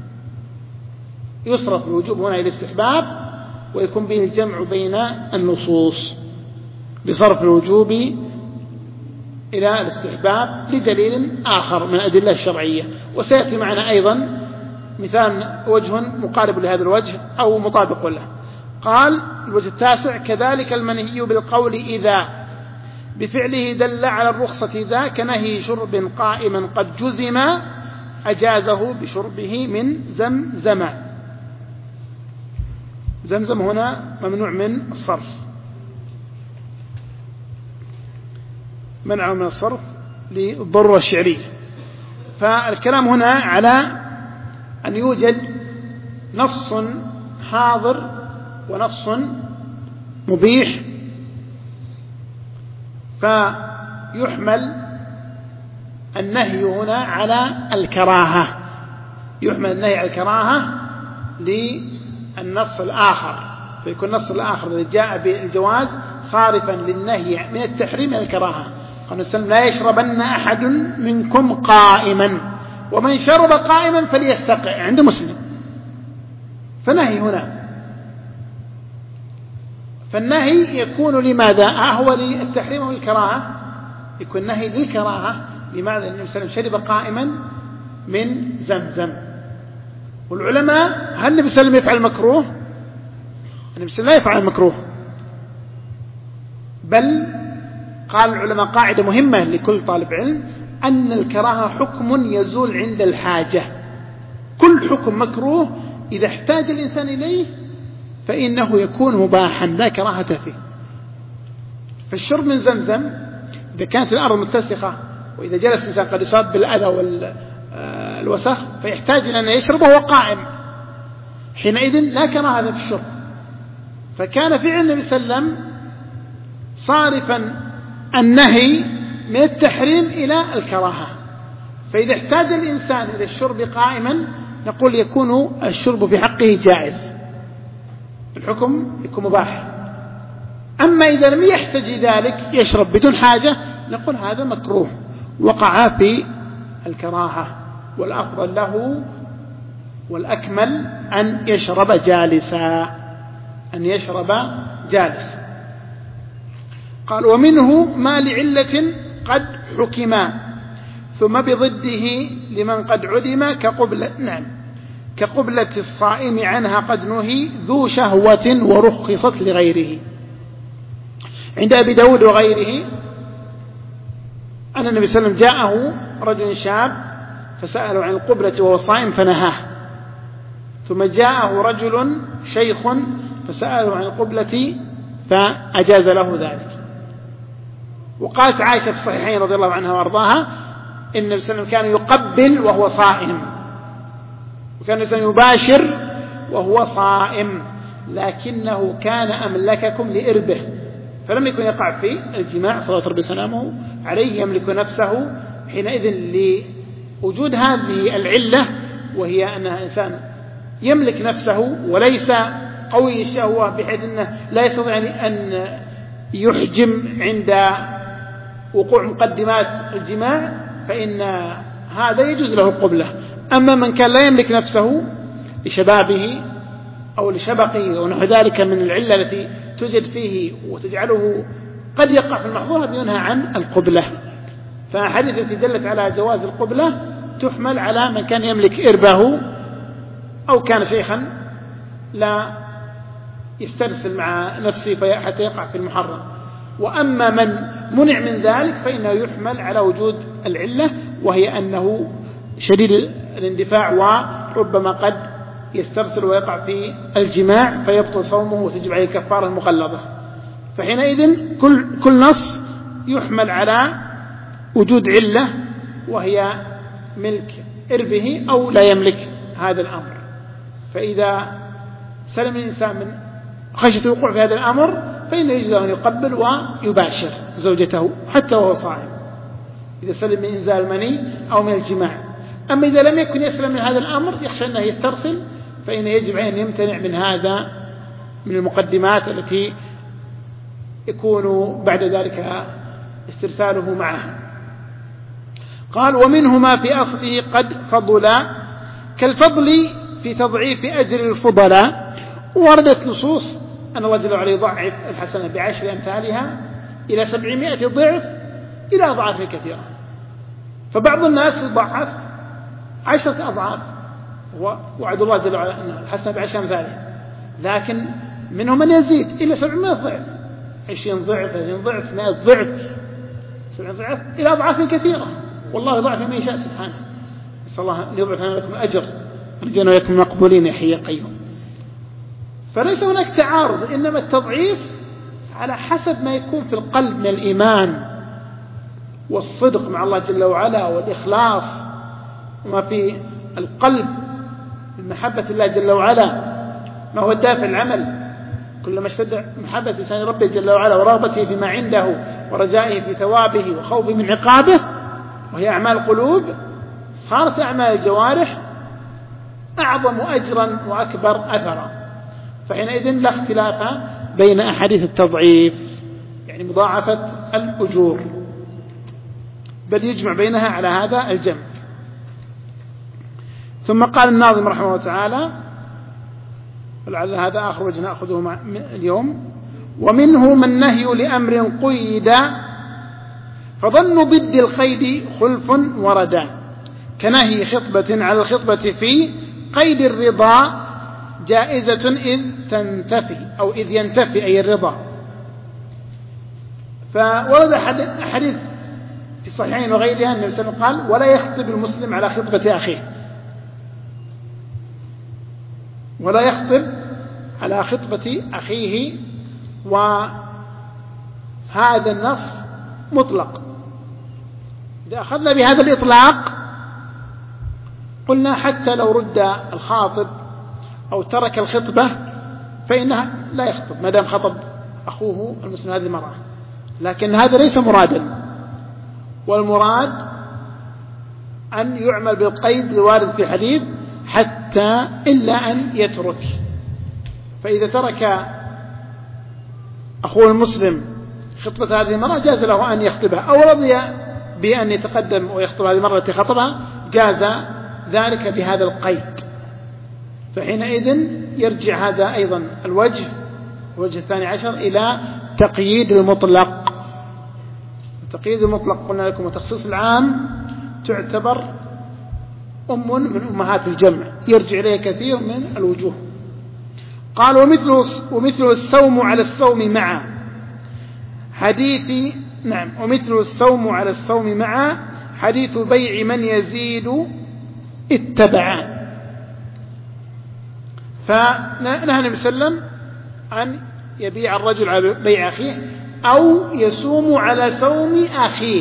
يصرف الوجوب هنا إلى الاستحباب ويكون به الجمع بين النصوص بصرف الوجوب إلى الاستحباب لدليل آخر من الأدلة الشرعية. وسيأتي معنا أيضا مثال وجه مقارب لهذا الوجه أو مطابق له. قال الوجه التاسع: كذلك المنهي بالقول إذا بفعله دل على الرخصة ذا كنهي شرب قائما قد جزم أجازه بشربه من زمزم. زمزم هنا ممنوع من الصرف، منعه من الصرف للضرورة الشعرية. فالكلام هنا على أن يوجد نص حاضر ونص مبيح، فيحمل النهي هنا على الكراهة، يحمل النهي على الكراهة للنص الآخر، فيكون النص الآخر الذي جاء بالجواز صارفا للنهي من التحريم إلى الكراهة. قال السلام: لا يشربن أحد منكم قائما، ومن شرب قائما فليستقع، عند مسلم. فنهي هنا، فالنهي يكون لماذا؟ هو للتحريم والكراهة، يكون نهي للكراهة. لماذا؟ النبي صلى الله عليه وسلم شرب قائما من زمزم. والعلماء: هل النبي صلى الله عليه وسلم يفعل مكروه؟ النبي صلى الله عليه وسلم لا يفعل مكروه، بل قال العلماء قاعدة مهمة لكل طالب علم: أن الكراهة حكم يزول عند الحاجة. كل حكم مكروه إذا احتاج الإنسان إليه فإنه يكون مباحا لا كراهة فيه. فالشرب من زمزم إذا كانت الأرض متسخة وإذا جلس الإنسان قد يصاب بالأذى والوسخ فيحتاج إلى أن يشرب وهو قائم، حينئذ لا كراهة في الشرب. فكان فعل النبي صلى الله عليه وسلم صارفا النهي من التحريم إلى الكراهة، فإذا احتاج الإنسان إلى الشرب قائما نقول يكون الشرب في حقه جائز، الحكم يكون مباح. أما إذا لم يحتج ذلك يشرب بدون حاجة نقول هذا مكروه، وقع في الكراهة، والأفضل له والأكمل أن يشرب جالسا، أن يشرب جالسا. قال ومنه ما لعلة قد حكما ثم بضده لمن قد علم كقبلة نعم كقبلة الصائم عنها قد نهي ذو شهوة ورخصت لغيره. عند أبي داود وغيره أن النبي صلى الله عليه وسلم جاءه رجل شاب فسأله عن القبلة وهو صائم فنهاه، ثم جاءه رجل شيخ فسأله عن القبلة فأجاز له ذلك. وقالت عائشة في الصحيحين رضي الله عنها وأرضاها إن النبي صلى الله عليه وسلم كان يقبل وهو صائم، وكان النبي صلى الله عليه وسلم يباشر وهو صائم، لكنه كان أملككم لإربه، فلم يكن يقع في الجماع صلوات ربي وسلامه عليه، يملك نفسه حينئذ لوجود هذه العلة، وهي أنها إنسان يملك نفسه وليس قوي الشهوة بحيث أنه لا يستطيع أن يحجم عند وقوع مقدمات الجماع، فإن هذا يجوز له القبلة. أما من كان لا يملك نفسه لشبابه أو لشبقه ونحو ذلك من العلة التي توجد فيه وتجعله قد يقع في المحظور ينهى عن القبلة. فحديث التي دلت على جواز القبلة تحمل على من كان يملك إربه أو كان شيخا لا يسترسل مع نفسه حتى يقع في المحرم. وأما من منع من ذلك فإنه يحمل على وجود العلة، وهي أنه شديد الاندفاع وربما قد يسترسل ويقع في الجماع فيبطل صومه وتجب عليه كفارة مغلظة. فحينئذ كل, كل نص يحمل على وجود علة، وهي ملك إربه أو لا يملك هذا الأمر. فإذا سلم الإنسان من خشية الوقوع في هذا الأمر فإنه يجوز أن يقبل ويباشر زوجته حتى وهو صائم، إذا سلم من إنزال المني أو من الجماع. أما إذا لم يكن يسلم من هذا الأمر يخشى أنه يسترسل، فإنه يجب أن يمتنع من هذا من المقدمات التي يكون بعد ذلك استرساله معها. قال ومنه ما في أصله قد فضل كالفضل في تضعيف أجر الفضلاء، وردت نصوص أن الله جل وعلا يضعف الحسنة بعشر أمثالها إلى سبعمائة ضعف إلى أضعاف كثيرة. فبعض الناس يضعف عشرة أضعاف، ووعد الله جل وعلا أن الحسنة بعشر أمثالها، لكن منهم من يزيد إلى سبعمائة ضعف، عشرين ضعف، ثلاثين ضعف، مائة ضعف، سبعين ضعف إلى أضعاف كثيرة، والله يضعف من يشاء سبحانه. نسأل الله أن يضعف لنا لكم الأجر، رجعنا ويكم مقبولين يا حي يا قيوم. فليس هناك تعارض، إنما التضعيف على حسب ما يكون في القلب من الإيمان والصدق مع الله جل وعلا والإخلاص، وما في القلب من محبة الله جل وعلا، ما هو الدافع العمل. كلما اشتد محبة لسان ربه جل وعلا ورغبته فيما عنده ورجائه في ثوابه وخوفه من عقابه، وهي أعمال القلوب، صارت أعمال الجوارح أعظم أجرا وأكبر أثرا. فحينئذ لا اختلاف بين أحاديث التضعيف، يعني مضاعفة الأجور، بل يجمع بينها على هذا الجمع. ثم قال الناظم رحمه الله تعالى، ولعل هذا آخر وجه نأخذه اليوم: ومنه من نهي لأمر قيد فظن ضد القيد خلف وردا، كنهي خطبة على الخطبة في قيد الرضا جائزة إذ تنتفي أو إذ ينتفي أي الرضا. فورد حديث في الصحيحين وغيرها أن النبي صلى الله عليه وسلم قال: ولا يخطب المسلم على خطبة أخيه، ولا يخطب على خطبة أخيه. وهذا النص مطلق. إذا أخذنا بهذا الإطلاق قلنا حتى لو رد الخاطب أو ترك الخطبة فإنها لا يخطب ما دام خطب أخوه المسلم هذه المرأة، لكن هذا ليس مرادا. والمراد أن يعمل بالقيد الوارد في الحديث حتى إلا أن يترك. فإذا ترك أخوه المسلم خطبة هذه المرة جاز له أن يخطبها، أو رضي بأن يتقدم ويخطب هذه المرة التي خطبها جاز ذلك بهذا القيد. فحينئذ يرجع هذا أيضا الوجه الوجه الثاني عشر إلى تقييد المطلق. تقييد المطلق قلنا لكم وتخصيص العام تعتبر أم من أمهات الجمع، يرجع إليه كثير من الوجوه. قال ومثله, ومثله الصوم على الصوم مع حديث نعم ومثله الصوم على الصوم مع حديث بيع من يزيد اتبعا. فنهى النبي صلى الله عليه وسلم أن يبيع الرجل على بيع أخيه أو يصوم على صوم أخيه.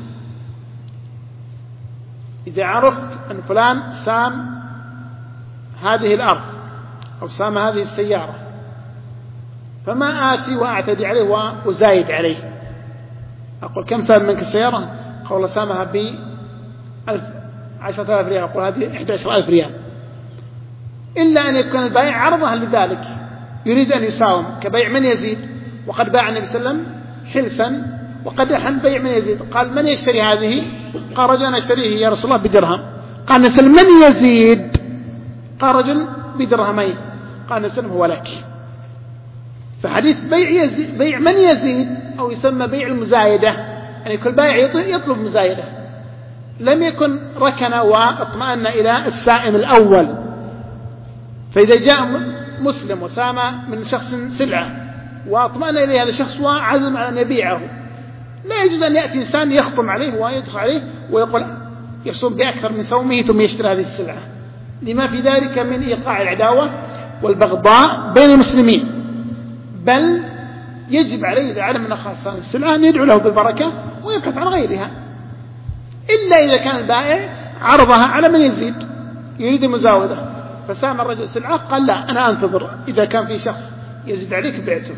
إذا عرفت أن فلان سام هذه الأرض أو سام هذه السيارة فما آتي وأعتدي عليه وأزايد عليه، أقول كم سام منك السيارة؟ قال سامها ب عشرة آلاف ريال، أقول هذه إحدى عشر ألف ريال، إلا أن يكون البائع عرضها لذلك يريد أن يساوم كبيع من يزيد. وقد باع النبي صلى الله عليه وسلم حلسا وقد أحن بيع من يزيد، قال من يشتري هذه؟ قال رجل أنا أشتريه يا رسول الله بدرهم. قال النبي صلى الله عليه وسلم من يزيد؟ قال رجل بدرهمين. قال النبي صلى الله عليه وسلم هو لك. فحديث بيع, يزيد بيع من يزيد أو يسمى بيع المزايدة، يعني كل بائع يطلب مزايدة، لم يكن ركن واطمأن إلى السائم الأول. فإذا جاء مسلم وسام من شخص سلعة واطمأن إليه هذا الشخص وعزم على أن يبيعه، لا يجوز أن يأتي إنسان يخطم عليه ويدخل عليه ويقول يصوم بأكثر من صومه ثم يشتري هذه السلعة، لما في ذلك من إيقاع العداوة والبغضاء بين المسلمين. بل يجب عليه إذا علم من أخاص السلعة أن يدعو له بالبركة ويبحث عن غيرها، إلا إذا كان البائع عرضها على من يزيد يريد المزاودة. فسام الرجل السلعة قال لا أنا أنتظر إذا كان في شخص يزيد عليك بعته،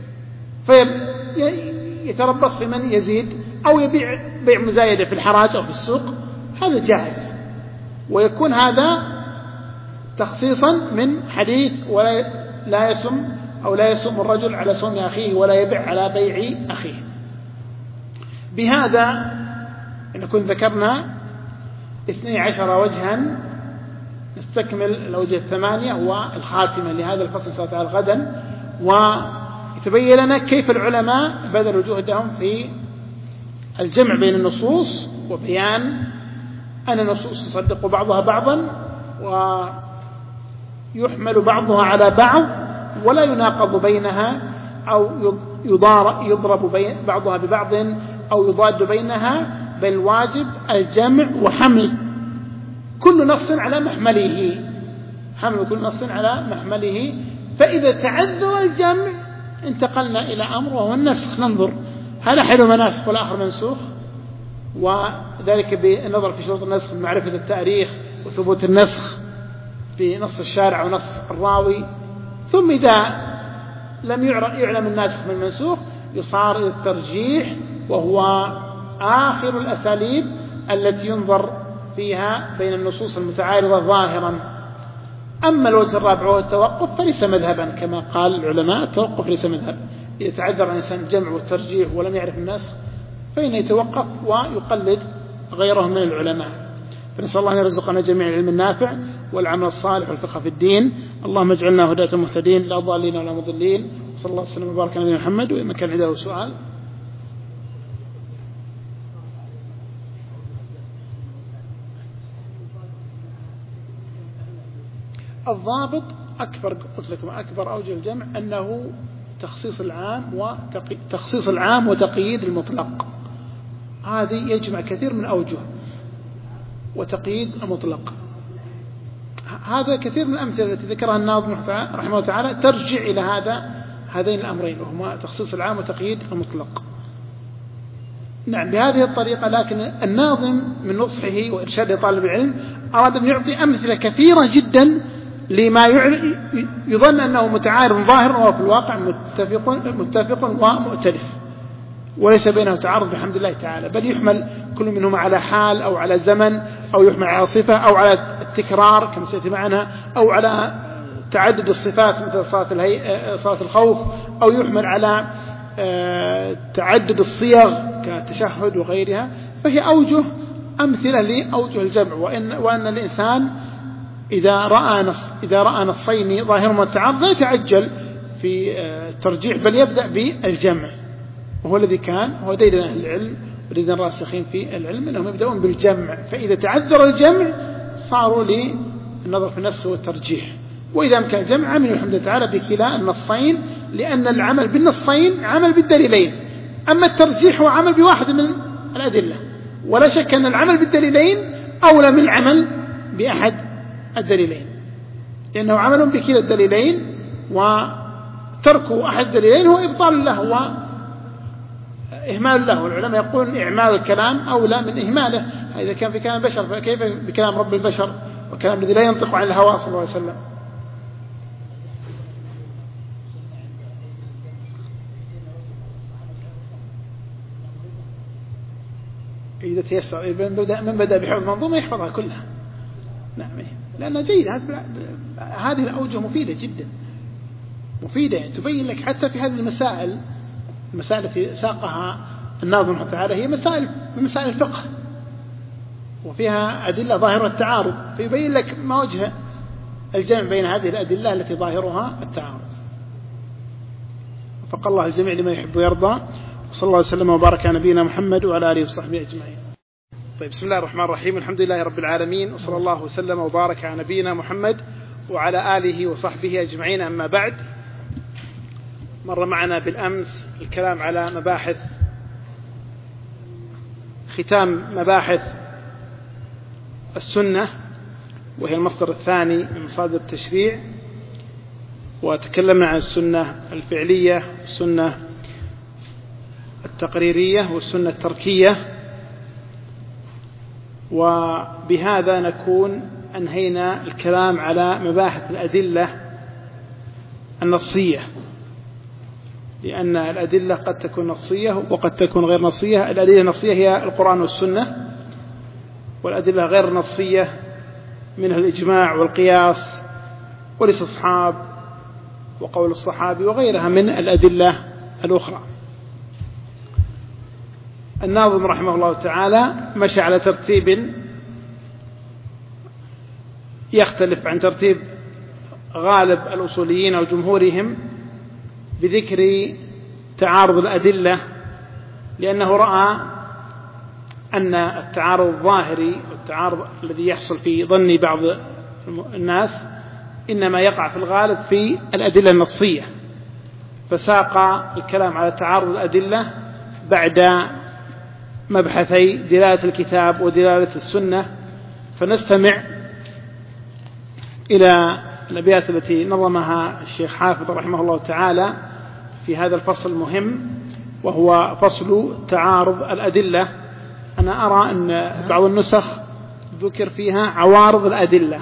فيتربص في من يزيد أو يبيع بيع مزايدة في الحراج أو في السوق، هذا جائز. ويكون هذا تخصيصا من حديث ولا لا يسم أو لا يسم الرجل على صوم أخيه ولا يبيع على بيع أخيه. بهذا نكون ذكرنا اثني عشر وجها، نستكمل الأوجه الثمانية والخاتمة لهذا الفصل سوف تعالى غدا، ويتبين لنا كيف العلماء بذلوا جهدهم في الجمع بين النصوص وبيان أن النصوص تصدق بعضها بعضا ويحمل بعضها على بعض ولا يناقض بينها أو يضرب بين بعضها ببعض أو يضاد بينها، بل واجب الجمع وحمل كل نص على محمله حمل كل نص على محمله. فإذا تعذر الجمع انتقلنا إلى أمر وهو النسخ، ننظر هل أحدهما ناسخ والآخر منسوخ، وذلك بالنظر في شروط النسخ معرفة التاريخ وثبوت النسخ في نص الشارع ونص الراوي. ثم إذا لم يعلم الناسخ من المنسوخ يصار إلى الترجيح، وهو آخر الأساليب التي ينظر فيها بين النصوص المتعارضة ظاهرا. أما الوجه الرابع وهو التوقف فليس مذهبا كما قال العلماء، التوقف ليس مذهب. إذا تعذر الإنسان الجمع والترجيح ولم يعرف الناس فإنه يتوقف ويقلد غيره من العلماء. فنسأل الله أن يرزقنا جميع العلم النافع والعمل الصالح والفقه في الدين. اللهم اجعلنا هداة مهتدين لا ضالين ولا مضلين. صلى الله وسلم وبارك على نبينا محمد. وإن كان عنده سؤال الضابط أكبر قلت لكم أكبر أوجه الجمع أنه تخصيص العام وتخصيص العام وتقييد المطلق، هذه يجمع كثير من أوجه وتقييد المطلق. هذا كثير من الأمثلة التي ذكرها الناظم رحمه الله تعالى ترجع إلى هذا هذين الأمرين، وهما تخصيص العام وتقييد المطلق. نعم بهذه الطريقة. لكن الناظم من نصحه وإرشاد طالب العلم أراد أن يعطي أمثلة كثيرة جدا لما يظن أنه متعارض ظاهر وهو في الواقع متفق, متفق ومؤتلف وليس بينه تعارض بحمد الله تعالى، بل يحمل كل منهما على حال أو على زمن أو يحمل على صفة أو على التكرار كما سيأتي معنا، أو على تعدد الصفات مثل صلاة الهي... صلاة الخوف، أو يحمل على تعدد الصيغ كالتشهد وغيرها، فهي أوجه أمثلة لأوجه الجمع. وإن, وأن الإنسان إذا رأى نص إذا رأى نصين ظاهرهما التعارض لا يتعجل في الترجيح بل يبدأ بالجمع، وهو الذي كان هو دليل أهل العلم ودليل الراسخين في العلم أنهم يبدأون بالجمع، فإذا تعذر الجمع صاروا للنظر في النسخ والترجيح، وإذا أمكن الجمع عملوا الحمد لله تعالى بكلا النصين، لأن العمل بالنصين عمل بالدليلين، أما الترجيح هو عمل بواحد من الأدلة، ولا شك أن العمل بالدليلين أولى من العمل بأحد الدليلين، لأنه عمل بكلا الدليلين، وترك أحد الدليلين هو إبطال له وإهمال له. العلماء يقولون إعمال الكلام أولى من إهماله، إذا كان في كلام البشر فكيف بكلام رب البشر وكلام الذي لا ينطق عن الهوى صلى الله عليه وسلم. إذا تيسر من بدأ بحفظ المنظومة يحفظها كلها، نعم، لأنها جيدة. هذه الأوجه مفيدة جدا، مفيدة يعني تبين لك حتى في هذه المسائل المسائل التي ساقها الناظم تعالى هي مسائل من مسائل الفقه، وفيها أدلة ظاهرة التعارض، فيبين لك ما وجه الجمع بين هذه الأدلة التي ظاهرها التعارض. وفق الله الجميع لما يحب ويرضى، وصلى الله وسلم وبارك على نبينا محمد وعلى آله وصحبه أجمعين. طيب، بسم الله الرحمن الرحيم، الحمد لله رب العالمين، وصلى الله وسلم وبارك على نبينا محمد وعلى آله وصحبه أجمعين. أما بعد، مر معنا بالأمس الكلام على مباحث ختام مباحث السنة، وهي المصدر الثاني من مصادر التشريع، وتكلمنا عن السنة الفعلية والسنة التقريرية والسنة التركية، وبهذا نكون أنهينا الكلام على مباحث الأدلة النصية، لأن الأدلة قد تكون نصية وقد تكون غير نصية. الأدلة النصية هي القرآن والسنة، والأدلة غير نصية منها الإجماع والقياس والاستصحاب وقول الصحابي وغيرها من الأدلة الأخرى. الناظم رحمه الله تعالى مشى على ترتيب يختلف عن ترتيب غالب الأصوليين أو جمهورهم بذكر تعارض الأدلة، لأنه رأى أن التعارض الظاهري والتعارض الذي يحصل في ظن بعض الناس إنما يقع في الغالب في الأدلة النصية، فساق الكلام على تعارض الأدلة بعد مبحثي دلالة الكتاب ودلالة السنة. فنستمع إلى الأبيات التي نظمها الشيخ حافظ رحمه الله تعالى في هذا الفصل المهم، وهو فصل تعارض الأدلة. أنا أرى أن بعض النسخ ذكر فيها عوارض الأدلة،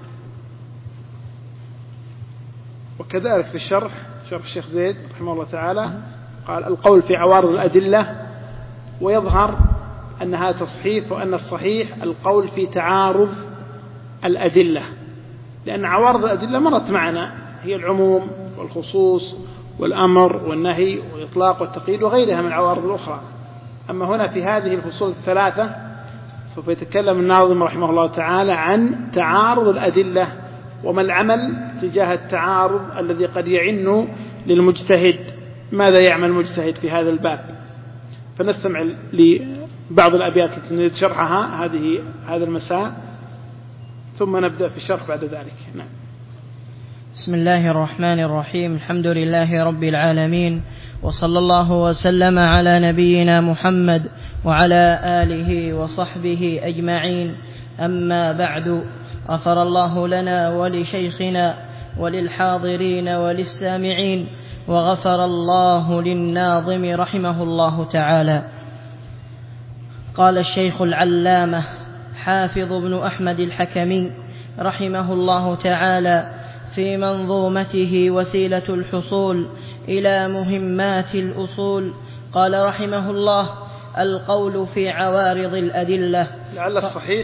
وكذلك في الشرح شرح الشيخ زيد رحمه الله تعالى قال القول في عوارض الأدلة، ويظهر أنها تصحيف، وأن الصحيح القول في تعارض الأدلة، لأن عوارض الأدلة مرت معنا هي العموم والخصوص والأمر والنهي والإطلاق والتقييد وغيرها من العوارض الأخرى. أما هنا في هذه الفصول الثلاثة سوف يتكلم الناظم رحمه الله تعالى عن تعارض الأدلة، وما العمل تجاه التعارض الذي قد يعن للمجتهد، ماذا يعمل المجتهد في هذا الباب. فنستمع لبعض الأبيات التي نريد شرحها هذه هذا المساء، ثم نبدأ في الشرح بعد ذلك. نعم. بسم الله الرحمن الرحيم، الحمد لله رب العالمين، وصلى الله وسلم على نبينا محمد وعلى آله وصحبه أجمعين. أما بعد، غفر الله لنا ولشيخنا وللحاضرين وللسامعين، وغفر الله للناظم رحمه الله تعالى. قال الشيخ العلامة حافظ بن أحمد الحكمي رحمه الله تعالى في منظومته وسيلة الحصول إلى مهمات الأصول، قال رحمه الله: القول في عوارض الأدلة. لعل الصحيح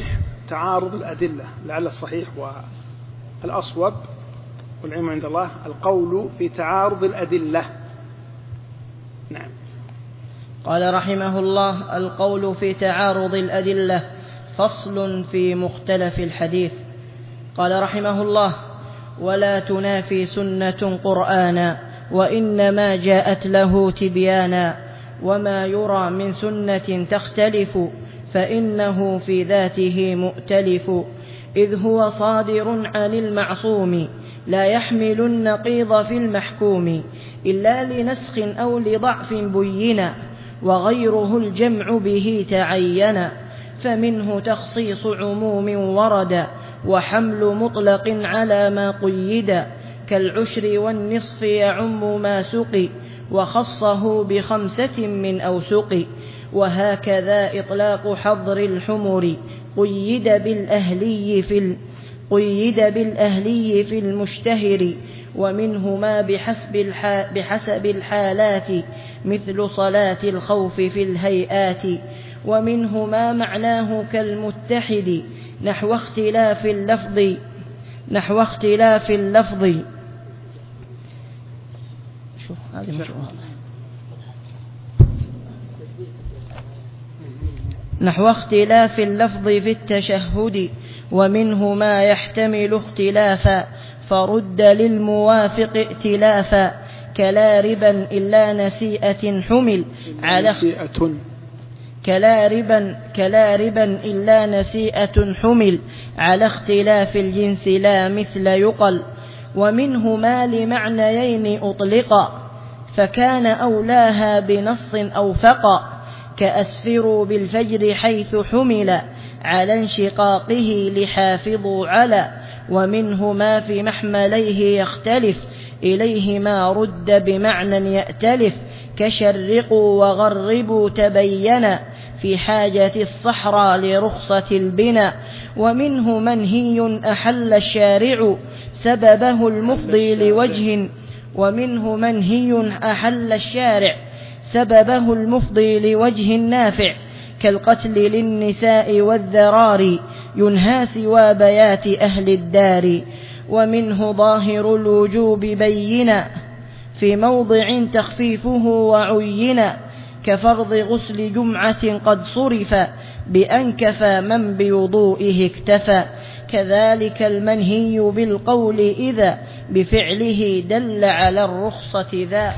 تعارض الأدلة، لعل الصحيح والأصوب والعلم عند الله القول في تعارض الأدلة. نعم. قال رحمه الله: القول في تعارض الأدلة، فصل في مختلف الحديث. قال رحمه الله: ولا تنافي سنة قرآنا، وإنما جاءت له تبيانا، وما يرى من سنة تختلف، فإنه في ذاته مؤتلف، إذ هو صادر عن المعصوم، لا يحمل النقيض في المحكوم، إلا لنسخ أو لضعف بينا، وغيره الجمع به تعينا، فمنه تخصيص عموم ورد، وحمل مطلق على ما قيد، كالعشر والنصف يعم ما سقي، وخصه بخمسة من أوسق، وهكذا إطلاق حظر الحمر، قيد بالأهلي في ال... قيد بالأهلي في المشتهر، ومنه ما بحسب, الح... بحسب الحالات، مثل صلاة الخوف في الهيئات، ومنه ما معناه كالمتحد، نحو اختلاف اللفظ نحو اختلاف اللفظ شوف هذه مشروع نحو اختلاف اللفظ في التشهد، ومنه ما يحتمل اختلافا، فرد للموافق ائتلافا، كلا ربا إلا نسيئة حمل على نسيئة كلا ربا, كلا ربا إلا نسيئة حمل على اختلاف الجنس لا مثل يقل، ومنه ما لمعنيين أطلقا، فكان أولاها بنص أوفقا، كأسفروا بالفجر حيث حمل على انشقاقه لحافظوا على، ومنه ما في محمليه يختلف، إليه ما رد بمعنى يأتلف، كشرقوا وغربوا تبينا، في حاجة الصحراء لرخصة البناء، ومنه منهي أحل الشارع سببه المفضي لوجه ومنه منهي أحل الشارع سببه المفضي لوجه نافع، كالقتل للنساء والذرار، ينهى سوى بيات أهل الدار، ومنه ظاهر الوجوب بينا، في موضع تخفيفه وعينا، كفرض غسل جمعة قد صرف، بأن كفى من بوضوئه اكتفى، كذلك المنهي بالقول إذا بفعله دل على الرخصة ذا،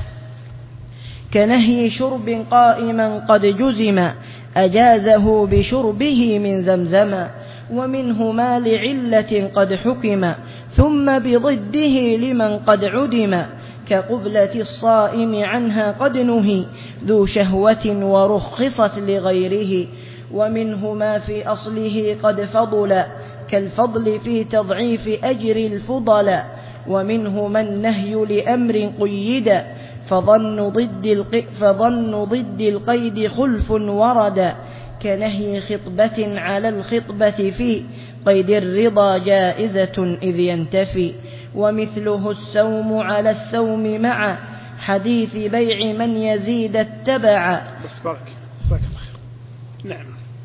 كنهي شرب قائما قد جزم، أجازه بشربه من زمزم، ومنه ما لعلة قد حكم، ثم بضده لمن قد عدم، كقبلة الصائم عنها قد نهي، ذو شهوة ورخصت لغيره، ومنه ما في أصله قد فضل، كالفضل في تضعيف أجر الفضل، ومنه ما النهي لأمر قيد، فظن ضد, الق... فظن ضد القيد خلف ورد، كنهي خطبة على الخطبة في قيد الرضا جائزة إذ ينتفي، ومثله السوم على السوم مع حديث بيع من يزيد التبع. بس بارك جزاك الله خير. نعم،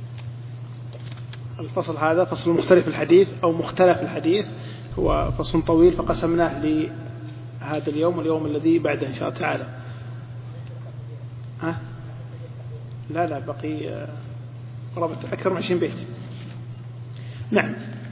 الفصل هذا فصل مختلف الحديث أو مختلف الحديث، هو فصل طويل فقسمناه لهذا اليوم واليوم الذي بعده إن شاء الله تعالى. ها؟ لا لا بقي قرابة أكثر من عشرين بيت. نعم،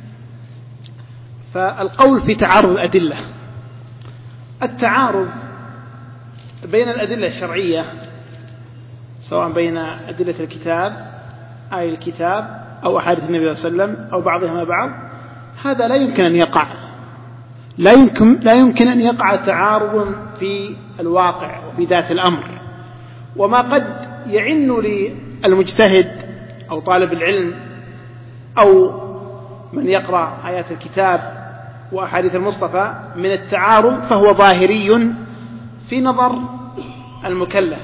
فالقول في تعارض الأدلة، التعارض بين الأدلة الشرعية سواء بين أدلة الكتاب آي الكتاب أو أحاديث النبي صلى الله عليه وسلم أو بعضها مع بعض، هذا لا يمكن أن يقع لا يمكن, لا يمكن أن يقع تعارض في الواقع بذات الأمر. وما قد يعن للمجتهد أو طالب العلم أو من يقرأ آيات الكتاب وأحاديث المصطفى من التعارض فهو ظاهري في نظر المكلف،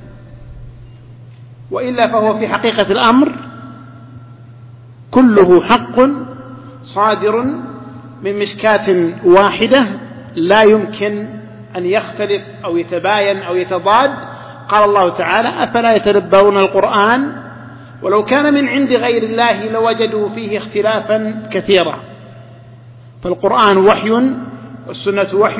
وإلا فهو في حقيقة الأمر كله حق صادر من مشكاة واحدة لا يمكن أن يختلف أو يتباين أو يتضاد. قال الله تعالى: أفلا يتدبرون القرآن ولو كان من عند غير الله لوجدوا فيه اختلافا كثيرا. فالقرآن وحي والسنة وحي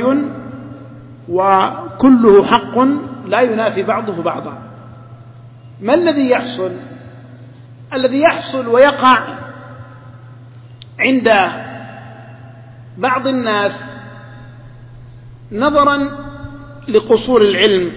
وكله حق لا ينافي بعضه بعضا. ما الذي يحصل؟ الذي يحصل ويقع عند بعض الناس نظرا لقصور العلم،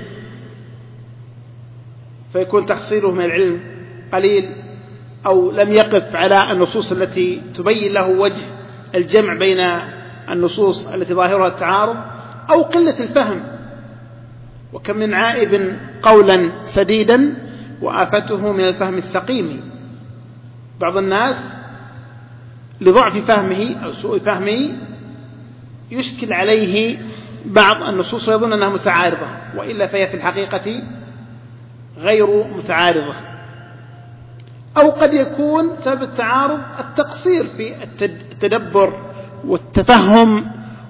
فيكون تحصيله من العلم قليل، أو لم يقف على النصوص التي تبين له وجه الجمع بين النصوص التي ظاهرها التعارض، أو قلة الفهم. وكم من عائب قولا سديدا وآفته من الفهم السقيم. بعض الناس لضعف فهمه أو سوء فهمه يشكل عليه بعض النصوص ويظن أنها متعارضة، وإلا فهي في الحقيقة غير متعارضة. أو قد يكون سبب التعارض التقصير في التدبر والتفهم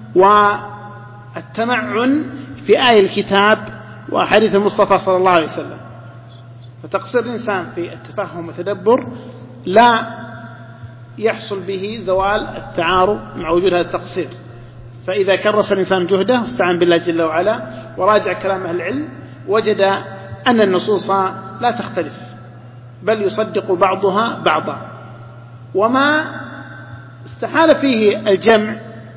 والتمعن في آي الكتاب وحديث المصطفى صلى الله عليه وسلم. فتقصير الإنسان في التفهم والتدبر لا يحصل به زوال التعارض مع وجود هذا التقصير. فإذا كرس الإنسان جهده واستعان بالله جل وعلا وراجع كلام أهل العلم وجد أن النصوص لا تختلف، بل يصدق بعضها بعضا. وما استحال فيه الجمع،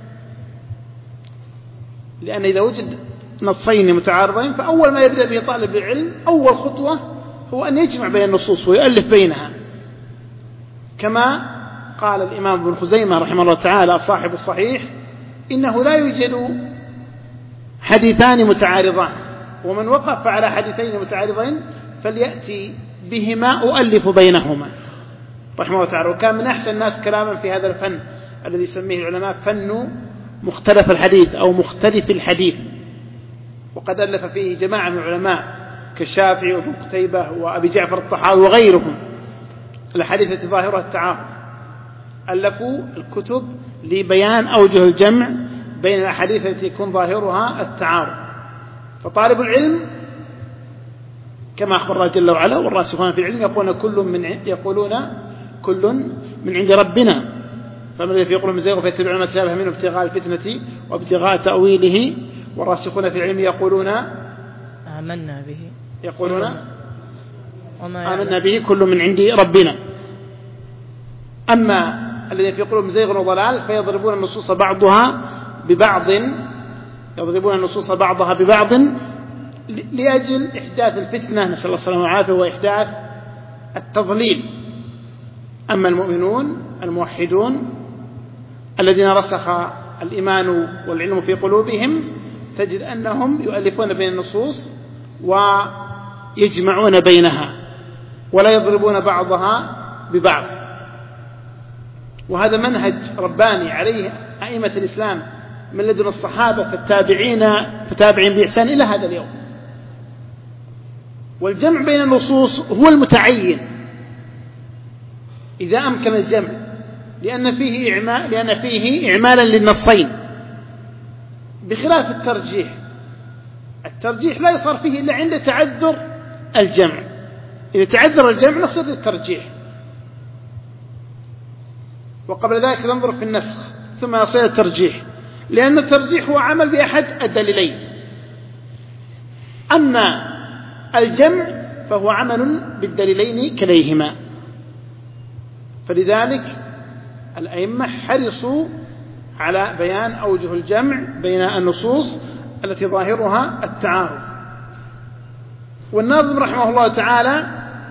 لأن إذا وجد نصين متعارضين فأول ما يبدأ به طالب العلم أول خطوة هو أن يجمع بين النصوص ويؤلف بينها، كما قال الإمام ابن خزيمة رحمه الله تعالى صاحب الصحيح: إنه لا يوجد حديثان متعارضان، ومن وقف على حديثين متعارضين فليأتي بهما أؤلف بينهما، رحمه الله تعالى. وكان من أحسن الناس كلاما في هذا الفن الذي يسميه العلماء فن مختلف الحديث أو مختلف الحديث، وقد ألف فيه جماعة من العلماء كالشافعي وابن قتيبة وأبي جعفر الطحاوي وغيرهم الحديث التي ظاهرها التعارض. ألفوا الكتب لبيان أوجه الجمع بين الأحاديث التي يكون ظاهرها التعارض. فطالب العلم كما أخبر الله جل وعلا: والراسخون في العلم يقولون كل من يقولون كل من عند ربنا فما الذي يقولون من زيغ فيتبعون ما تشابه منه ابتغاء الفتنة وابتغاء تأويله والراسخون في العلم يقولون آمنا به يقولون آمنا به كل من عند ربنا. أما الذين في قلوبهم زيغ وضلال فيضربون النصوص بعضها ببعض يضربون النصوص بعضها ببعض لأجل إحداث الفتنة، نسأل الله السلامة والعافية، وإحداث التضليل. أما المؤمنون الموحدون الذين رسخ الإيمان والعلم في قلوبهم تجد أنهم يؤلفون بين النصوص ويجمعون بينها ولا يضربون بعضها ببعض. وهذا منهج رباني عليه أئمة الإسلام من لدن الصحابة فالتابعين فتابعين بإحسان إلى هذا اليوم. والجمع بين النصوص هو المتعين إذا أمكن الجمع، لأن فيه إعمال لأن فيه إعمالا للنصين، بخلاف الترجيح. الترجيح لا يصار فيه إلا عند تعذر الجمع. إذا تعذر الجمع نصير للترجيح، وقبل ذلك ننظر في النسخ ثم يصير الترجيح، لأن الترجيح هو عمل بأحد الدليلين. أما الجمع فهو عمل بالدليلين كليهما. فلذلك الأئمة حرصوا على بيان أوجه الجمع بين النصوص التي ظاهرها التعارض. والناظم رحمه الله تعالى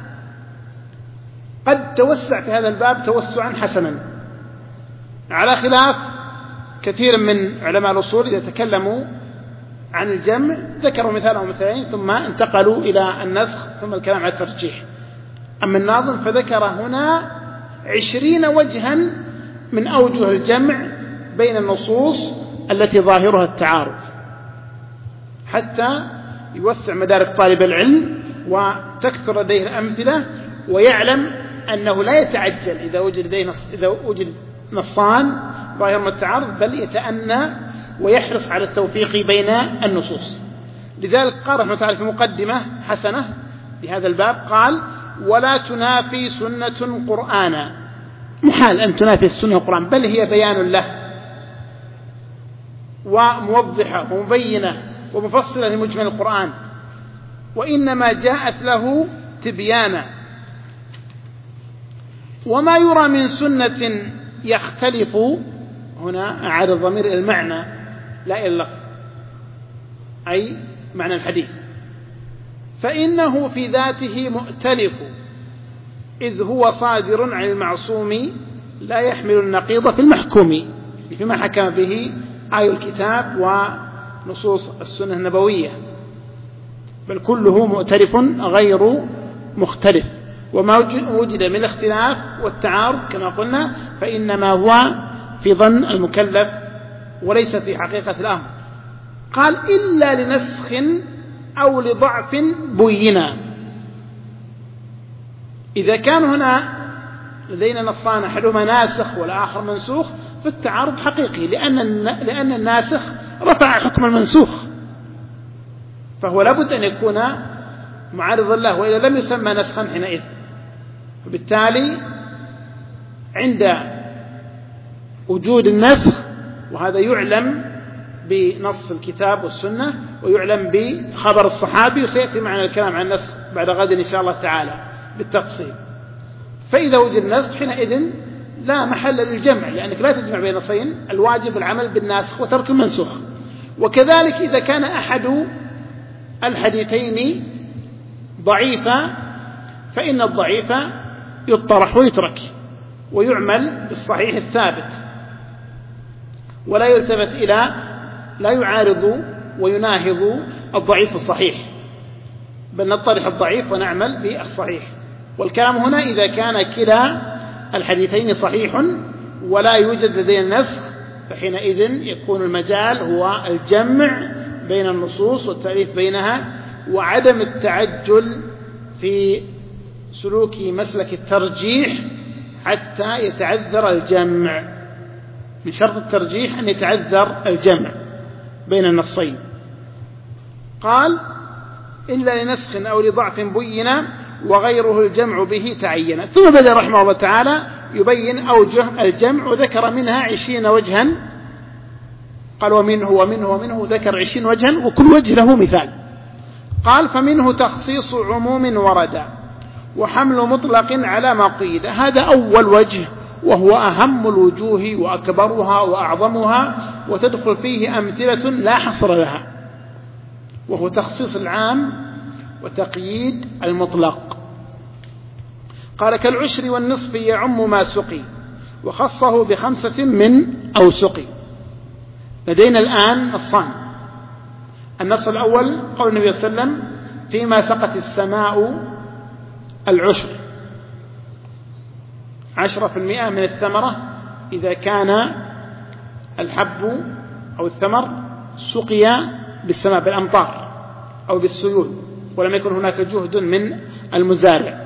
قد توسع في هذا الباب توسعا حسنا، على خلاف كثير من علماء الأصول إذا تكلموا عن الجمع ذكروا مثال أو مثالين ثم انتقلوا إلى النسخ ثم الكلام على الترجيح. أما الناظم فذكر هنا عشرين وجها من أوجه الجمع بين النصوص التي ظاهرها التعارض، حتى يوسع مدارك طالب العلم وتكثر لديه الأمثلة، ويعلم أنه لا يتعجل إذا وجد لديه إذا وجد نصان ظاهرهما التعارض، بل يتأنى ويحرص على التوفيق بين النصوص. لذلك قال رحمه الله تعالى في مقدمة حسنة لهذا الباب قال: ولا تنافي سنة قرآنا. محال أن تنافي السنة القرآن، بل هي بيان له وموضحة ومبينة ومفصلة لمجمل القرآن، وإنما جاءت له تبيانا. وما يرى من سنة يختلف، هنا أعاد الضمير إلى المعنى لا إلى اللفظ، أي معنى الحديث، فإنه في ذاته مؤتلف، إذ هو صادر عن المعصوم لا يحمل النقيض في المحكوم، فيما حكم به آي الكتاب ونصوص السنة النبوية، بل كله مؤتلف غير مختلف. وما وجد من الاختلاف والتعارض كما قلنا فإنما هو في ظن المكلف وليس في حقيقة الأمر. قال إلا لنسخ أو لضعف بينا. إذا كان هنا لدينا نصان أحدهما ناسخ والآخر منسوخ فالتعارض حقيقي، لأن لأن الناسخ رفع حكم المنسوخ، فهو لابد أن يكون معارضا له، وإذا لم يسمى نسخا حينئذ. وبالتالي عند وجود النسخ، وهذا يعلم بنص الكتاب والسنة ويعلم بخبر الصحابي، وسيأتي معنا الكلام عن النسخ بعد غد إن شاء الله تعالى بالتفصيل. فإذا وجد النسخ حينئذ لا محل للجمع، لأنك لا تجمع بين نصين، الواجب العمل بالناسخ وترك المنسوخ. وكذلك إذا كان أحد الحديثين ضعيفا فإن الضعيف يطرح ويترك ويعمل بالصحيح الثابت، ولا يلتفت إلى لا يعارض ويناهض الضعيف الصحيح، بل نطرح الضعيف ونعمل بالصحيح. والكلام هنا إذا كان كلا الحديثين صحيح ولا يوجد لدينا نسخ، فحينئذ يكون المجال هو الجمع بين النصوص والتأليف بينها، وعدم التعجل في سلوك مسلك الترجيح حتى يتعذر الجمع. من شرط الترجيح أن يتعذر الجمع بين النصين. قال إلا لنسخ أو لضعف بينا وغيره الجمع به تعين. ثم بدأ رحمه الله تعالى يبين أوجه الجمع، وذكر منها عشرين وجها. قال ومنه ومنه ومنه، ذكر عشرين وجها وكل وجه له مثال. قال فمنه تخصيص عموم ورد وحمل مطلق على ما قيد. هذا أول وجه وهو أهم الوجوه وأكبرها وأعظمها، وتدخل فيه أمثلة لا حصر لها، وهو تخصيص العام وتقييد المطلق. قال كالعشر والنصف يعم ما سقي وخصه بخمسة من أوسق. لدينا الآن نصان. النص الأول قول النبي صلى الله عليه وسلم فيما سقت السماء العشر، عشرة في المئة من الثمرة إذا كان الحب أو الثمر سقي بالسماء بالأمطار أو بالسيول ولم يكن هناك جهد من المزارع.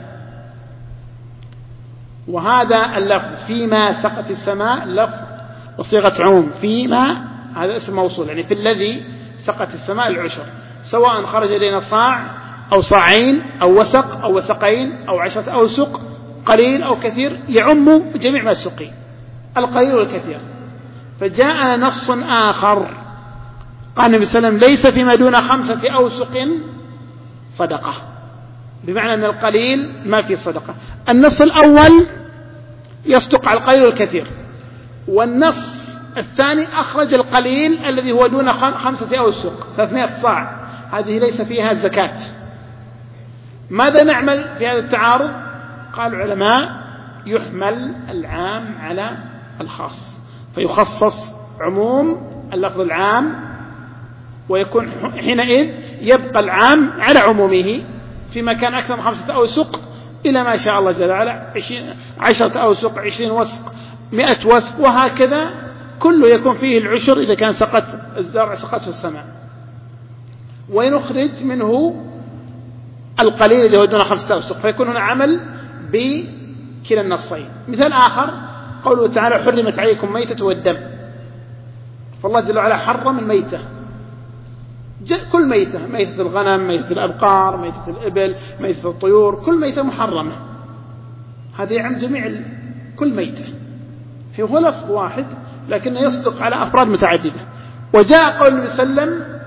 وهذا اللفظ فيما سقت السماء لفظ وصيغة عموم، فيما هذا اسم موصول، يعني في الذي سقت السماء العشر، سواء خرج إلينا صاع أو صاعين أو وسق أو وسقين أو عشرة أوسق، قليل أو كثير، يعم جميع ما سقي القليل والكثير. فجاء نص آخر قال النبي صلى الله عليه وسلم ليس فيما دون خمسة أوسق صدقة، بمعنى أن القليل ما في صدقة. النص الأول يصدق على القليل والكثير، والنص الثاني أخرج القليل الذي هو دون خمسة أوسق ثلاثمائة صاع، هذه ليس فيها زكاة. ماذا نعمل في هذا التعارض؟ قال العلماء يحمل العام على الخاص، فيخصص عموم اللفظ العام، ويكون حينئذ يبقى العام على عمومه فيما كان أكثر من خمسة أوسق إلى ما شاء الله جل وعلا، عشرة أوسق، عشرين وسق، مئة وسق، وهكذا كله يكون فيه العشر إذا كان سقط الزرع سقطه السماء. ونخرج منه القليل الذي هو دون خمسة أوسق، فيكون هنا عمل بكلا النصين. مثال آخر قوله تعالى حرمت عليكم ميتة والدم، فالله جل وعلا حرم الميتة كل ميتة، ميتة الغنم، ميتة الأبقار، ميتة الإبل، ميتة الطيور، كل ميتة محرمة. هذا يعم جميع كل ميتة، هو لفظ واحد لكنه يصدق على أفراد متعددة. وجاء قول النبي صلى الله عليه وسلم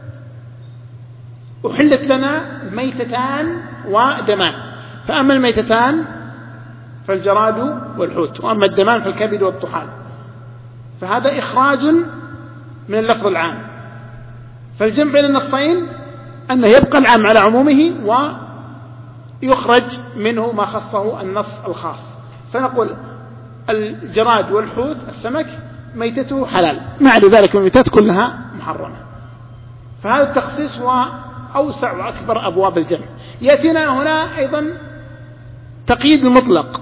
أحلت لنا ميتتان ودمان، فأما الميتتان فالجراد والحوت، وأما الدمان فالكبد والطحال. فهذا إخراج من اللفظ العام، فالجمع بين النصين أنه يبقى العام على عمومه ويخرج منه ما خصه النص الخاص. فنقول الجراد والحوت السمك ميتته حلال، مع ذلك الميتات كلها محرمة. فهذا التخصيص هو أوسع وأكبر أبواب الجمع. يأتينا هنا أيضا تقييد المطلق.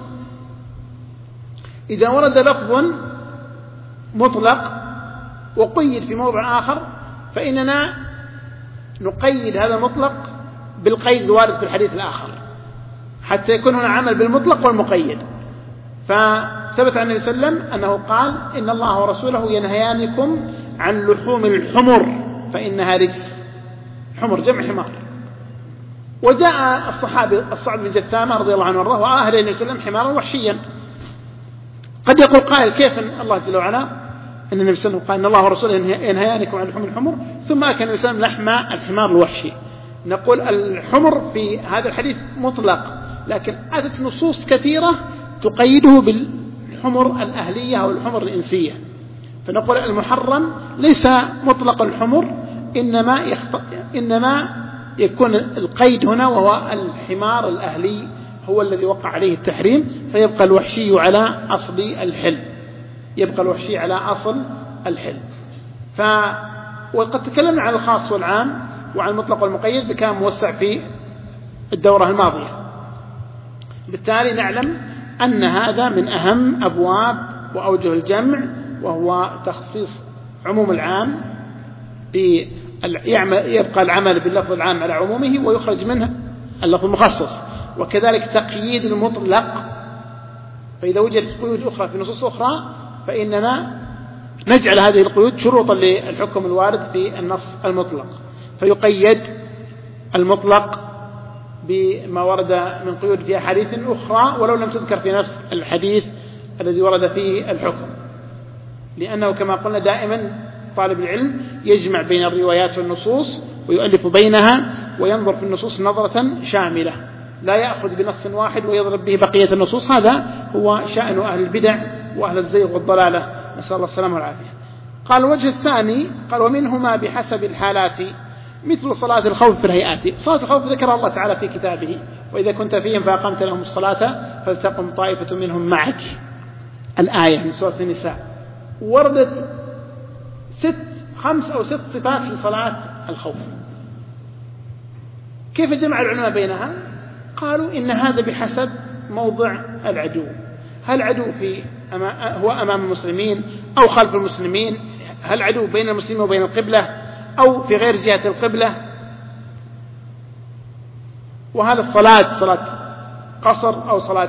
إذا ورد لفظ مطلق وقيد في موضع آخر فإننا نقيد هذا المطلق بالقيد الوارد في الحديث الآخر حتى يكون هنا عمل بالمطلق والمقيد. فثبت عن النبي صلى الله عليه وسلم أنه قال إن الله ورسوله ينهيانكم عن لحوم الحمر فإنها رجس. حمر جمع حمار. وجاء الصحابي الصعب بن جثامة رضي الله عنه وارضاه وأهل النبي صلى الله عليه وسلم حمارا وحشيا. قد يقول قائل كيف الله جل وعلا أن النبي صلى الله عليه وسلم قال إن الله ورسوله ينهيانكم عن لحوم الحمر ثم أكل النبي صلى الله عليه وسلم لحم الحمار الوحشي. نقول الحمر في هذا الحديث مطلق، لكن أتت نصوص كثيرة تقيده بالحمر الأهلية أو الحمر الإنسية. فنقول المحرم ليس مطلق الحمر، إنما, يخط... إنما يكون القيد هنا وهو الحمار الأهلي هو الذي وقع عليه التحريم، فيبقى الوحشي على أصل الحل، يبقى الوحشي على أصل الحل. ف... وقد تكلمنا عن الخاص والعام وعن المطلق والمقيد بكلام موسع في الدورة الماضية. بالتالي نعلم أن هذا من أهم أبواب وأوجه الجمع، وهو تخصيص عموم العام يبقى العمل باللفظ العام على عمومه ويخرج منه اللفظ المخصص، وكذلك تقييد المطلق. فإذا وجدت قيود أخرى في نصوص أخرى فإننا نجعل هذه القيود شروطا للحكم الوارد في النص المطلق، فيقيد المطلق بما ورد من قيود في أحاديث أخرى ولو لم تذكر في نفس الحديث الذي ورد فيه الحكم، لأنه كما قلنا دائما طالب العلم يجمع بين الروايات والنصوص ويؤلف بينها وينظر في النصوص نظرة شاملة، لا يأخذ بنص واحد ويضرب به بقية النصوص. هذا هو شأن أهل البدع وأهل الزيغ والضلالة، نسأل الله السلامة والعافية. قال الوجه الثاني قال ومنهما بحسب الحالات مثل صلاة الخوف في الهيئات. صلاة الخوف ذكرها الله تعالى في كتابه وإذا كنت فيهم فأقمت لهم الصلاة فلتقم طائفة منهم معك، الآية من سورة النساء. وردت ست خمس أو ست صفات في صلاة الخوف. كيف جمع العلماء بينها؟ قالوا إن هذا بحسب موضع العدو، هل العدو في أما هو أمام المسلمين أو خلف المسلمين، هل العدو بين المسلمين وبين القبلة أو في غير جهة القبلة. وهذا الصلاة صلاة قصر أو صلاة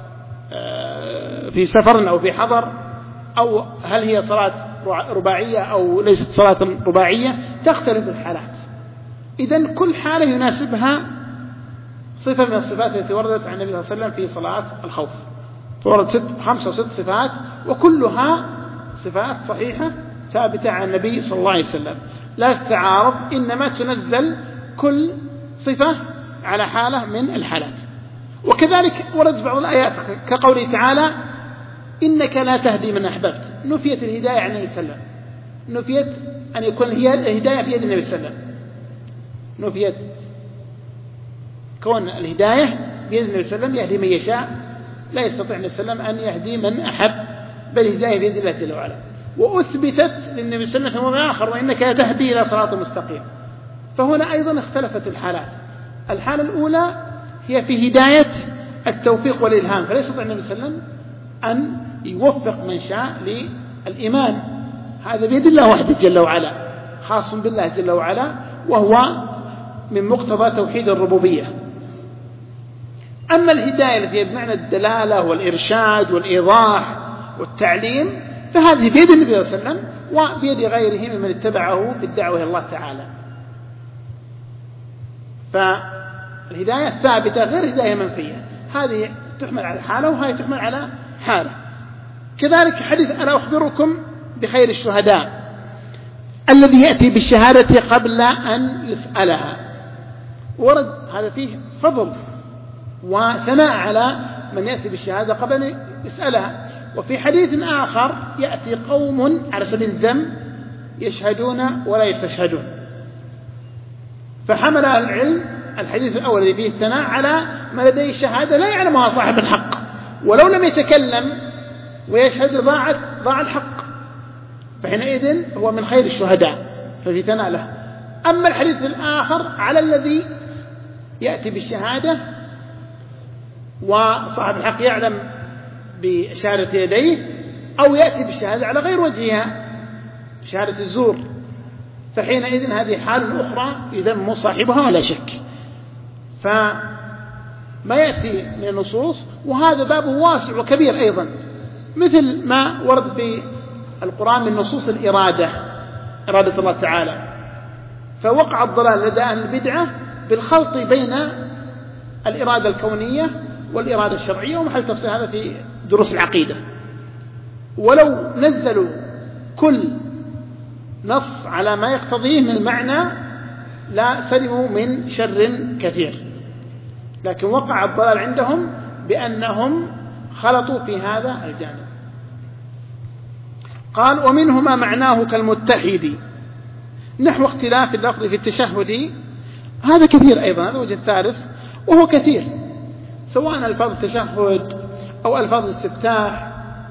في سفر أو في حضر، أو هل هي صلاة رباعية أو ليست صلاة رباعية، تختلف الحالات. إذن كل حالة يناسبها صفة من الصفات التي وردت عن النبي صلى الله عليه وسلم في صلاة الخوف. فورد ست خمسة وست صفات وكلها صفات صحيحة ثابتة عن النبي صلى الله عليه وسلم، لا تتعارض، إنما تنزل كل صفة على حالة من الحالات. وكذلك ورد بعض الآيات كقوله تعالى إنك لا تهدي من أحببت، نفيت الهداية عن النبي صلى الله عليه وسلم، نفيت أن يكون الهداية بيد النبي صلى الله عليه وسلم، نفيت كون الهداية بيد النبي صلى الله عليه وسلم، يهدي من يشاء، لا يستطيع النبي صلى الله عليه وسلم أن يهدي من أحب، بل الهداية بيد الله جل وعلا. وأثبتت للنبي صلى الله عليه وسلم في موضع آخر وإنك لا تهدي إلى صراط مستقيم. فهنا أيضا اختلفت الحالات. الحالة الأولى هي في هداية التوفيق والإلهام، فلا يستطيع النبي صلى الله عليه وسلم أن يوفق من شاء للإيمان، هذا بيد الله وحده جل وعلا، خاص بالله جل وعلا، وهو من مقتضى توحيد الربوبية. أما الهداية التي بمعنى الدلالة والإرشاد والإيضاح والتعليم فهذه بيد النبي صلى الله عليه وسلم وبيد غيره ممن اتبعه في الدعوة إلى الله تعالى. فالهداية ثابتة غير هداية منفية، هذه تحمل على حالة وهذه تحمل على حالة. كذلك حديث ألا أخبركم بخير الشهداء الذي يأتي بالشهادة قبل أن يسألها، ورد هذا فيه فضل وثناء على من يأتي بالشهادة قبل أن يسألها. وفي حديث آخر يأتي قوم على سبيل الذم يشهدون ولا يستشهدون، فحمل أهل العلم الحديث الأول الذي فيه الثناء على ما لديه الشهادة لا يعلمها صاحب الحق، ولو لم يتكلم ويشهد ضاعت ضاع الحق، فحينئذ هو من خير الشهداء ففي ثناء له. أما الحديث الآخر على الذي يأتي بالشهادة وصاحب الحق يعلم بشهادة يديه أو يأتي بالشهادة على غير وجهها شهادة الزور، فحينئذ هذه حال أخرى يذم صاحبها ولا شك. فما يأتي من النصوص، وهذا باب واسع وكبير أيضا، مثل ما ورد في القرآن من نصوص الإرادة، إرادة الله تعالى، فوقع الضلال لدى أهل البدعة بالخلط بين الإرادة الكونية والإرادة الشرعية، ومحل تفصيل هذا في دروس العقيدة. ولو نزلوا كل نص على ما يقتضيه من المعنى لا سلموا من شر كثير، لكن وقع الضلال عندهم بأنهم خلطوا في هذا الجانب. قال ومنهما معناه كالمتحد نحو اختلاف اللفظ في التشهد، هذا كثير أيضا، هذا وجه الثالث وهو كثير، سواء ألفاظ التشهد أو ألفاظ الاستفتاح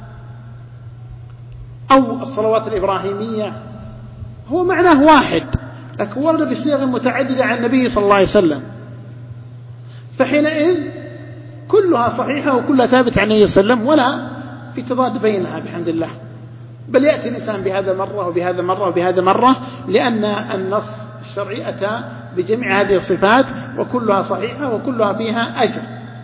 أو الصلوات الإبراهيمية، هو معناه واحد لكن ورد بصيغ متعددة عن النبي صلى الله عليه وسلم، فحينئذ كلها صحيحة وكلها ثابت عن النبي صلى الله عليه وسلم ولا في تضاد بينها بحمد الله، بل يأتي الإنسان بهذا مرة وبهذا مرة وبهذا مرة، لأن النص الشرعي أتى بجميع هذه الصفات وكلها صحيحة وكلها فيها أجر.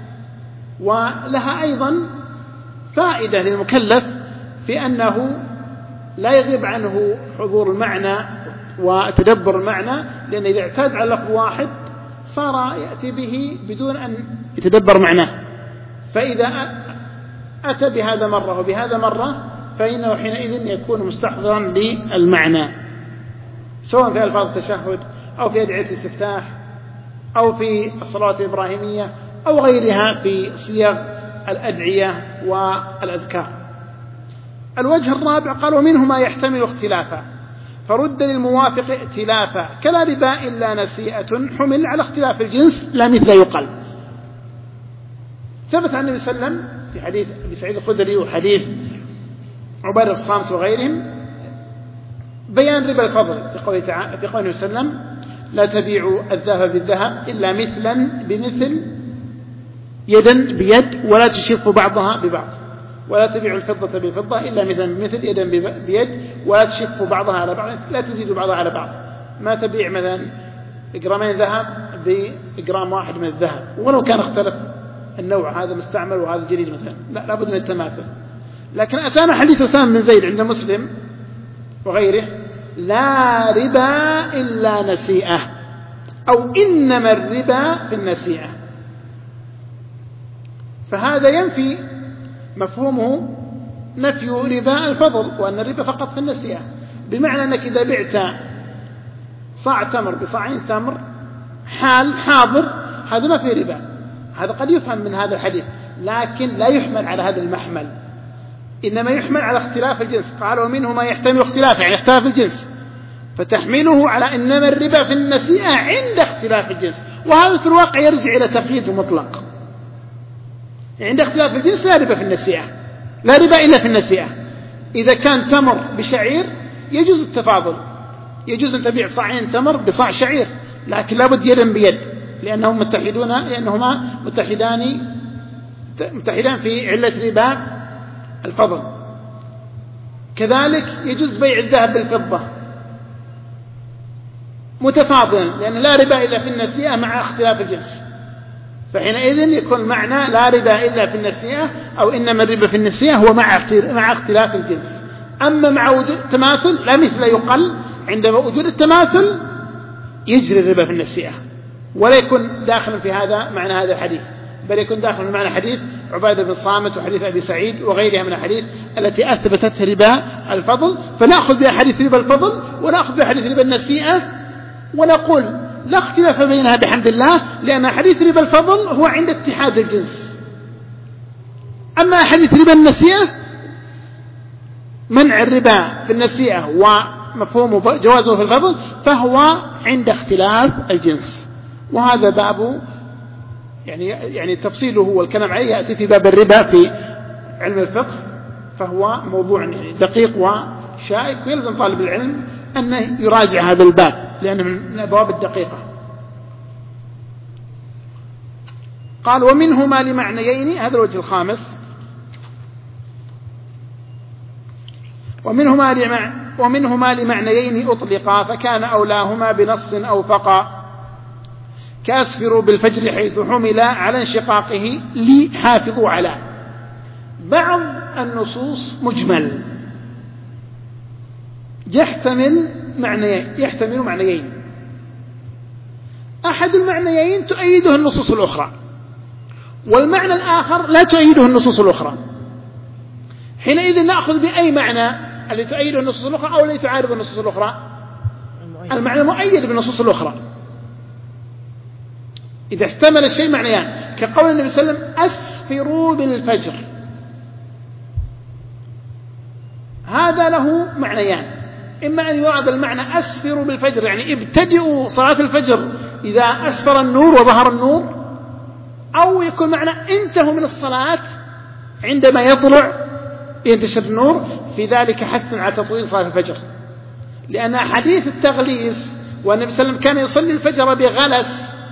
ولها أيضا فائدة للمكلف في أنه لا يغيب عنه حضور المعنى وتدبر المعنى، لأن إذا اعتاد على لفظ واحد صار يأتي به بدون أن يتدبر معناه، فإذا أتى بهذا مرة وبهذا مرة فإنه حينئذ يكون مستحضرا للمعنى، سواء في ألفاظ التشهد أو في أدعية الاستفتاح أو في الصلوات الإبراهيمية أو غيرها في صيغ الأدعية والأذكار. الوجه الرابع قال ومنه ما يحتمل اختلافا فرد للموافق ائتلافا كلا ربا إلا نسيئة حمل على اختلاف الجنس لا مثل يقل. ثبت عن النبي صلى الله عليه وسلم في حديث أبي سعيد الخدري وحديث عبادة الصامت وغيرهم بيان ربا الفضل في قوله تعالى في قوله صلى الله عليه وسلم لا تبيعوا الذهب بالذهب إلا مثلا بمثل يدا بيد ولا تشفوا بعضها ببعض، ولا تبيعوا الفضة بالفضة إلا مثلا بمثل يدا بيد ولا تشفوا بعضها على بعض، لا تزيدوا بعضها على بعض، ما تبيع مثلا جرامين ذهب بجرام واحد من الذهب ولو كان اختلف النوع، هذا مستعمل وهذا جديد مثلا، لا لابد من التماثل. لكن أتانا حديث أسامة بن زيد عند مسلم وغيره لا ربا إلا نسيئة أو إنما الربا في النسيئة، فهذا ينفي مفهومه نفي ربا الفضل وأن الربا فقط في النسيئة، بمعنى أنك إذا بعت صاع تمر بصاعين تمر حال حاضر هذا ما في ربا، هذا قد يفهم من هذا الحديث لكن لا يحمل على هذا المحمل، إنما يحمل على اختلاف الجنس. قال ومنه ما يحتمل اختلاف يعني اختلاف الجنس، فتحمله على إنما الربا في النسيئة عند اختلاف الجنس، وهذا في الواقع يرجع إلى تقييد مطلق. عند اختلاف الجنس لا ربا في النسيئة، لا ربا إلا في النسيئة. إذا كان تمر بشعير يجوز التفاضل، يجوز أن تبيع صاعين تمر بصاع شعير، لكن لابد يدا بيد لأنهم متحدون، لأنهما متحدان متحدان في علة ربا الفضل. كذلك يجوز بيع الذهب بالفضة متفاضلا لأن لا ربا إلا في النسيئة مع اختلاف الجنس، فحينئذ يكون معنى لا ربا إلا في النسيئة أو إنما الربا في النسيئة هو مع اختلاف الجنس. أما مع وجود التماثل لا مثل يقل، عندما وجود التماثل يجري الربا في النسيئة، ولا يكون داخلا في هذا معنى هذا الحديث، بل يكون داخل في معنى حديث عبادة بن صامت وحديث أبي سعيد وغيرها من الحديث التي أثبتت ربا الفضل. فنأخذ بأحاديث ربا الفضل ونأخذ بأحاديث ربا النسيئة ونقول لا اختلاف بينها بحمد الله، لأن حديث ربا الفضل هو عند اتحاد الجنس. أما حديث ربا النسيئة منع الربا في النسيئة ومفهوم جوازه في الفضل فهو عند اختلاف الجنس، وهذا باب يعني يعني تفصيله والكلام عليه يأتي في باب الربا في علم الفقه، فهو موضوع يعني دقيق وشائك، ويلزم طالب العلم أنه يراجع هذا الباب لأنه من الأبواب الدقيقة. قال ومنهما لمعنيين، هذا الوجه الخامس، ومنهما لمع ومنهما لمعنيين أطلقا فكان أولاهما بنص أوفقا، كأسفروا بالفجر حيث حمل على انشقاقه لحافظوا على. بعض النصوص مجمل يحتمل معنيين يحتمل معنيين أحد المعنيين تؤيده النصوص الأخرى، والمعنى الآخر لا تؤيده النصوص الأخرى. حينئذ نأخذ بأي معنى الذي تؤيده النصوص الأخرى أو الذي تعارض النصوص الأخرى؟ المعنى المؤيد بالنصوص الأخرى. إذا احتمل الشيء معنيان كقول النبي صلى الله عليه وسلم أسفروا بالفجر، هذا له معنيان، إما أن يعاد المعنى أسفروا بالفجر يعني ابتدئوا صلاة الفجر إذا أسفر النور وظهر النور، أو يكون معنى انتهوا من الصلاة عندما يطلع ينتشر النور، في ذلك حث على تطويل صلاة الفجر. لأن حديث التغليس والنبي صلى الله عليه وسلم كان يصلي الفجر بغلس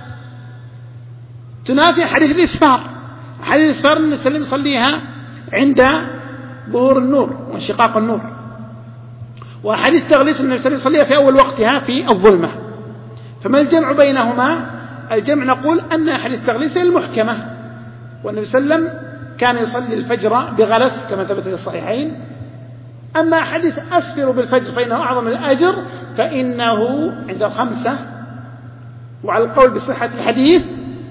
تنافي حديث الإسفار. حديث الإسفار النبي صلى الله عليه وسلم يصليها عند ظهور النور وانشقاق النور، وحديث التغليس النبي صلى الله عليه وسلم يصليها في أول وقتها في الظلمة. فما الجمع بينهما؟ الجمع نقول أن حديث التغليس هي المحكمة، والنبي صلى الله عليه وسلم كان يصلي الفجر بغلس كما ثبت في الصحيحين. أما حديث أسفر بالفجر فإنه أعظم الأجر فإنه عند الخمسة، وعلى القول بصحة الحديث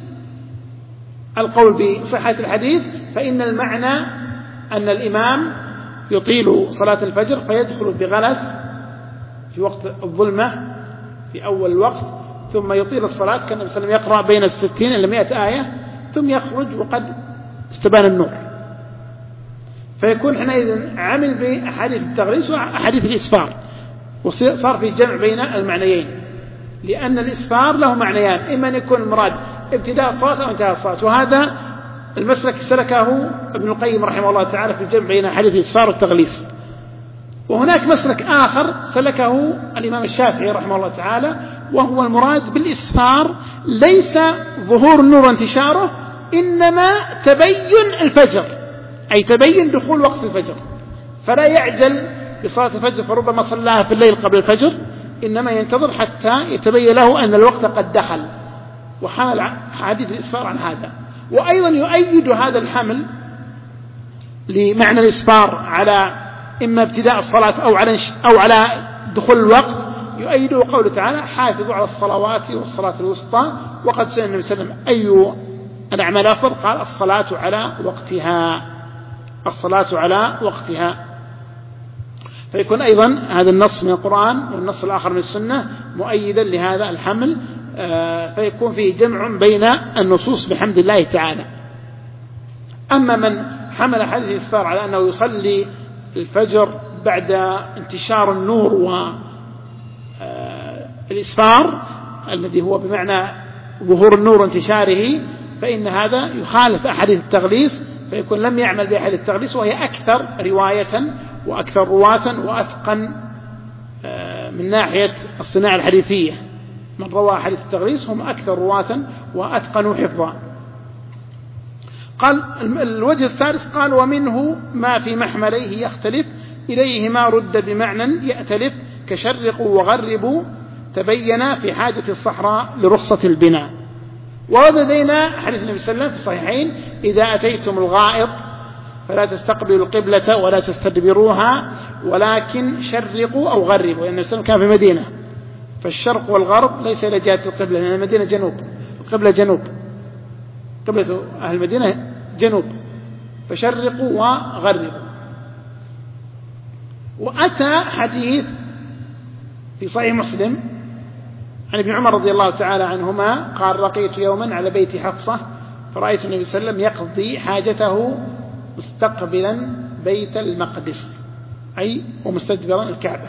القول بصحة الحديث فإن المعنى أن الإمام يطيل صلاة الفجر فيدخل بغلس في وقت الظلمة في أول الوقت، ثم يطيل الصلاة كان النبي صلى الله عليه وسلم يقرأ بين الستين إلى مئة آية ثم يخرج وقد استبان النور. فيكون حينئذ عمل بأحاديث التغليس وأحاديث الإسفار، وصار في جمع بين المعنيين، لأن الإسفار له معنيان، إما أن يكون المراد ابتداء الصلاة أو انتهاء الصلاة، وهذا المسلك سلكه ابن القيم رحمه الله تعالى في الجمع بين حديث الإسفار والتغليس. وهناك مسلك آخر سلكه الإمام الشافعي رحمه الله تعالى، وهو المراد بالإسفار ليس ظهور النور وانتشاره، إنما تبين الفجر، أي تبين دخول وقت الفجر، فلا يعجل بصلاة الفجر فربما صلاها في الليل قبل الفجر، إنما ينتظر حتى يتبين له أن الوقت قد دخل، وحمل حديث الإسفار عن هذا. وأيضا يؤيد هذا الحمل لمعنى الإسفار على إما ابتداء الصلاة أو على أو على دخول الوقت، يؤيده قوله تعالى حافظوا على الصلوات والصلاة الوسطى، وقد سئل النبي صلى الله عليه وسلم أي الأعمال أفضل؟ قال الصلاة على وقتها، الصلاة على وقتها. فيكون أيضا هذا النص من القرآن والنص الآخر من السنة مؤيدا لهذا الحمل، فيكون فيه جمع بين النصوص بحمد الله تعالى. أما من حمل حديث الإسفار على أنه يصلي الفجر بعد انتشار النور والإسفار الذي هو بمعنى ظهور النور وانتشاره، فإن هذا يخالف أحاديث التغليس، فيكون لم يعمل بأحاديث التغليس، وهي أكثر رواية وأكثر رواة وأتقن من ناحية الصناعة الحديثية. من روى حديث التغليس هم أكثر رواة وأتقنوا حفظا. قال الوجه الثالث قال ومنه ما في محمليه يختلف إليهما رد بمعنى يأتلف، كشرقوا وغربوا تبين في حاجة الصحراء لرخصة البناء. ورد لدينا حديث النبي صلى الله عليه وسلم في الصحيحين إذا أتيتم الغائط فلا تستقبلوا القبلة ولا تستدبروها ولكن شرقوا أو غربوا، لأن النبي صلى الله عليه وسلم كان في مدينة، فالشرق والغرب ليس إلى جهة القبلة لأن المدينة جنوب، قبلة جنوب، قبلة أهل المدينة جنوب، فشرقوا وغربوا. وأتى حديث في صحيح مسلم عن ابن عمر رضي الله تعالى عنهما قال: رقيت يوما على بيت حفصة فرأيت النبي صلى الله عليه وسلم يقضي حاجته مستقبلا بيت المقدس، أي ومستدبرا الكعبة.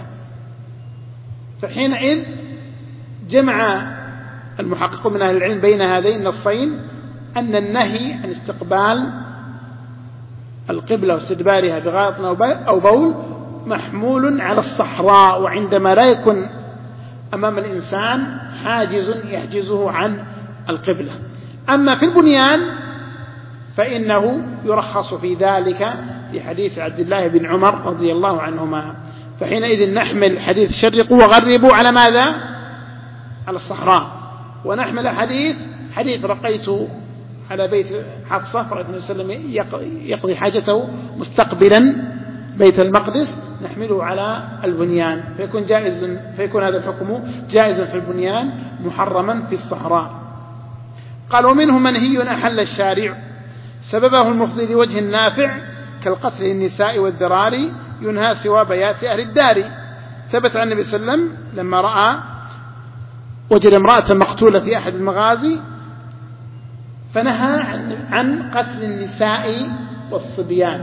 فحينئذ جمع المحققون من أهل العلم بين هذين النصين أن النهي عن استقبال القبلة واستدبارها بغائط أو بول محمول على الصحراء، وعندما لا يكون أمام الإنسان حاجز يحجزه عن القبلة. أما في البنيان فإنه يرخص في ذلك لحديث عبد الله بن عمر رضي الله عنهما. فحينئذ نحمل حديث شرقوا وغربوا على ماذا؟ على الصحراء، ونحمل حديث حديث رقيت على بيت حفصة فرأيت النبي صلى الله عليه وسلم يقضي حاجته مستقبلا بيت المقدس نحمله على البنيان، فيكون جائز، فيكون هذا الحكم جائزا في البنيان محرما في الصحراء. قال: ومنه منهي أحل الشارع سببه المفضي لوجه النافع كالقتل النساء والذراري ينهى سوى بيات أهل الدار. ثبت عن النبي صلى الله عليه وسلم لما رأى وجد امرأة مقتولة في أحد المغازي فنهى عن قتل النساء والصبيان.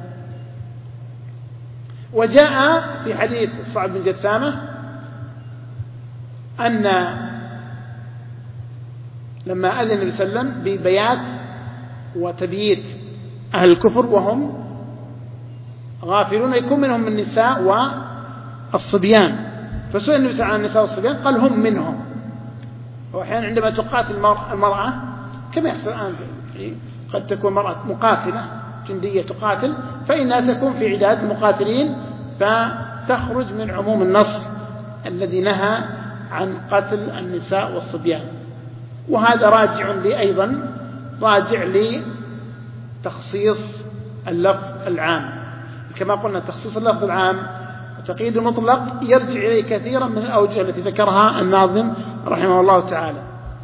وجاء في حديث صعب بن جثامة أن لما أذن النبي صلى الله عليه وسلم ببيات وتبييت أهل الكفر وهم غافلون يكون منهم النساء والصبيان، فسئل النبي صلى الله عليه وسلم عن النساء والصبيان قال: هم منهم. وأحيانا عندما تقاتل المرأة كما يحصل الآن، قد تكون مرأة مقاتلة جندية تقاتل فإنها تكون في عداد المقاتلين فتخرج من عموم النص الذي نهى عن قتل النساء والصبيان. وهذا راجع لي أيضا راجع لتخصيص اللفظ العام، كما قلنا تخصيص اللفظ العام وتقييد المطلق يرجع إليه كثيرا من الأوجه التي ذكرها الناظم رحمه الله تعالى.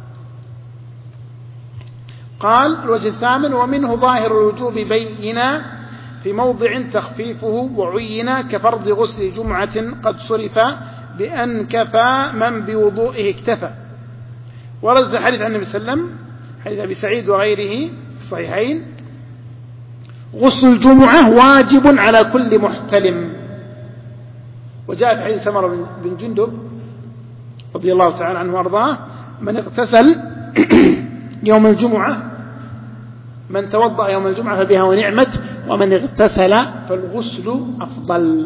قال: الوجه الثامن: ومنه ظاهر الوجوب بينا في موضع تخفيفه وعينا كفرض غسل جمعة قد صرف بأن كفى من بوضوئه اكتفى. ورد حديث عن النبي صلى الله عليه وسلم حديث أبي سعيد وغيره في الصحيحين: غسل الجمعة واجب على كل محتلم. وجاء في حديث سمرة بن جندب رضي الله تعالى عنه وارضاه: من اغتسل يوم الجمعة من توضأ يوم الجمعة فبها ونعمت، ومن اغتسل فالغسل أفضل.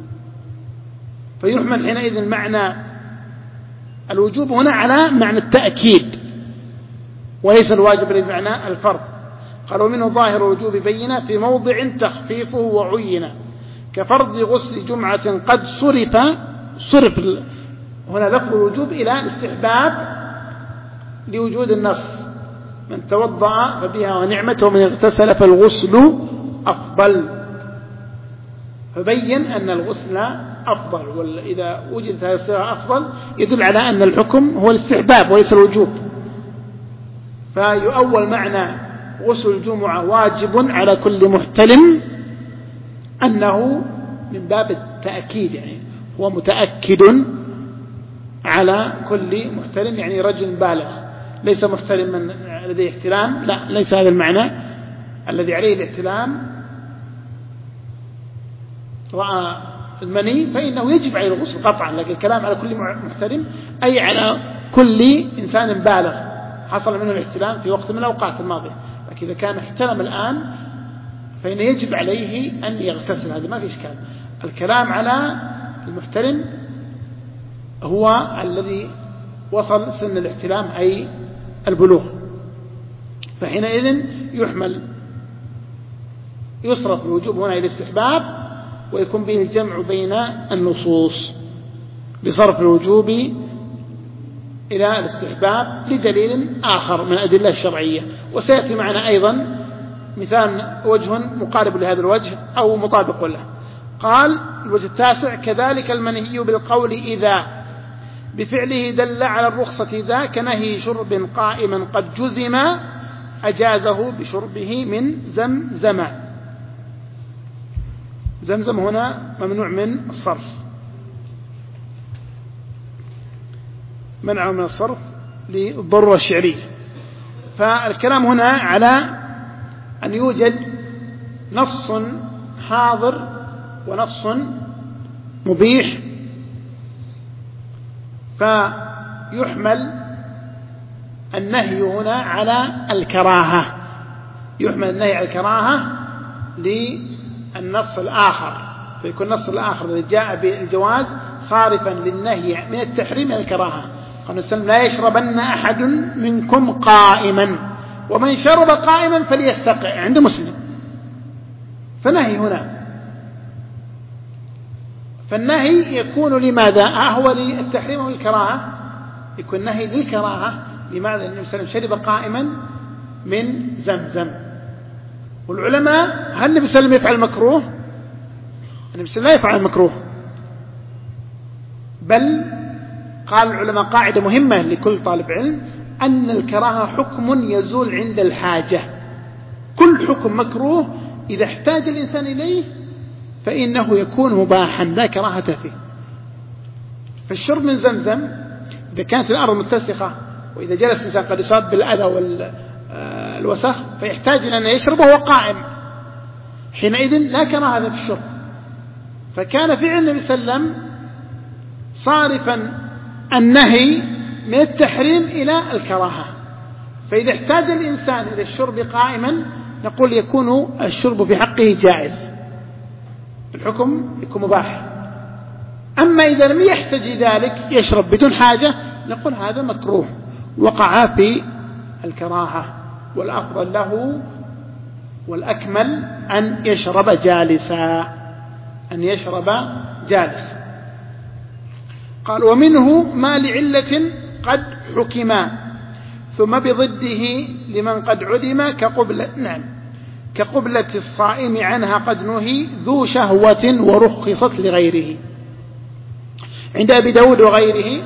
فيحمل حينئذ معنى الوجوب هنا على معنى التأكيد وليس الواجب بمعنى الفرض. قالوا: منه ظاهر الوجوب بينا في موضع تخفيفه وعينا كفرض غسل جمعة قد صرف. صرف هنا لفظ الوجوب إلى الاستحباب لوجود النص: من توضأ فبها ونعمت، ومن اغتسل فالغسل أفضل. فبين أن الغسل أفضل، وإذا وجدت هذه الصيغة أفضل يدل على أن الحكم هو الاستحباب وليس الوجوب. فيؤول معنى غسل الجمعة واجب على كل محتلم أنه من باب التأكيد، يعني هو متأكد على كل محتلم، يعني رجل بالغ ليس محتلم من لديه احتلام، لا ليس هذا المعنى. الذي عليه الاحتلام رأى المني فإنه يجب عليه الغسل قطعا، لكن الكلام على كل محتلم أي على كل إنسان بالغ حصل منه الاحتلام في وقت من الأوقات الماضية. لكن إذا كان احتلم الآن فإنه يجب عليه أن يغتسل، هذا ما في إشكال. الكلام على المحتلم هو الذي وصل سن الاحتلام أي البلوغ، فحينئذ يحمل يصرف الوجوب هنا إلى الاستحباب ويكون به الجمع بين النصوص بصرف الوجوب إلى الاستحباب لدليل آخر من الأدلة الشرعية. وسيأتي معنا أيضا مثال وجه مقارب لهذا الوجه أو مطابق له. قال: الوجه التاسع: كذلك المنهي بالقول إذا بفعله دل على الرخصة ذا كنهي شرب قائما قد جزم أجازه بشربه من زمزم. زمزم هنا ممنوع من الصرف، منعه من الصرف للضرورة الشعرية. فالكلام هنا على أن يوجد نص حاضر ونص مبيح، فيحمل النهي هنا على الكراهة، يحمل النهي على الكراهة للنص الآخر، فيكون النص الآخر الذي جاء بالجواز صارفا للنهي من التحريم إلى الكراهة. قال السلام لا يشربن أحد منكم قائما ومن شرب قائما فليستقع عند مسلم، فنهي هنا. فالنهي يكون لماذا؟ أهو للتحريم أو الكراهة؟ يكون نهي للكراهة. لماذا؟ النبي صلى الله عليه وسلم شرب قائما من زمزم. والعلماء هل النبي صلى الله عليه وسلم يفعل المكروه؟ النبي صلى الله عليه وسلم لا يفعل المكروه، بل قال العلماء قاعدة مهمة لكل طالب علم، أن الكراهة حكم يزول عند الحاجة. كل حكم مكروه إذا احتاج الإنسان إليه فإنه يكون مباحا لا كراهة فيه. فالشرب من زمزم إذا كانت الأرض متسخة وإذا جلس الإنسان قد يصاب بالأذى والوسخ فيحتاج إلى أن يشرب وهو قائم، حينئذ لا كراهة في الشرب. فكان فعل النبي صلى الله عليه وسلم صارفا النهي من التحريم إلى الكراهة. فإذا احتاج الإنسان إلى الشرب قائما نقول يكون الشرب في حقه جائز، الحكم يكون مباح. أما إذا لم يحتاج ذلك يشرب بدون حاجة نقول هذا مكروه وقع في الكراهة، والأفضل له والأكمل أن يشرب جالسا، أن يشرب جالسا. قال ومنه ما لعلة قد حكما ثم بضده لمن قد عدم كقبلة، نعم كقبلة الصائم عنها قد نهي ذو شهوة ورخصت لغيره. عند أبي داود وغيره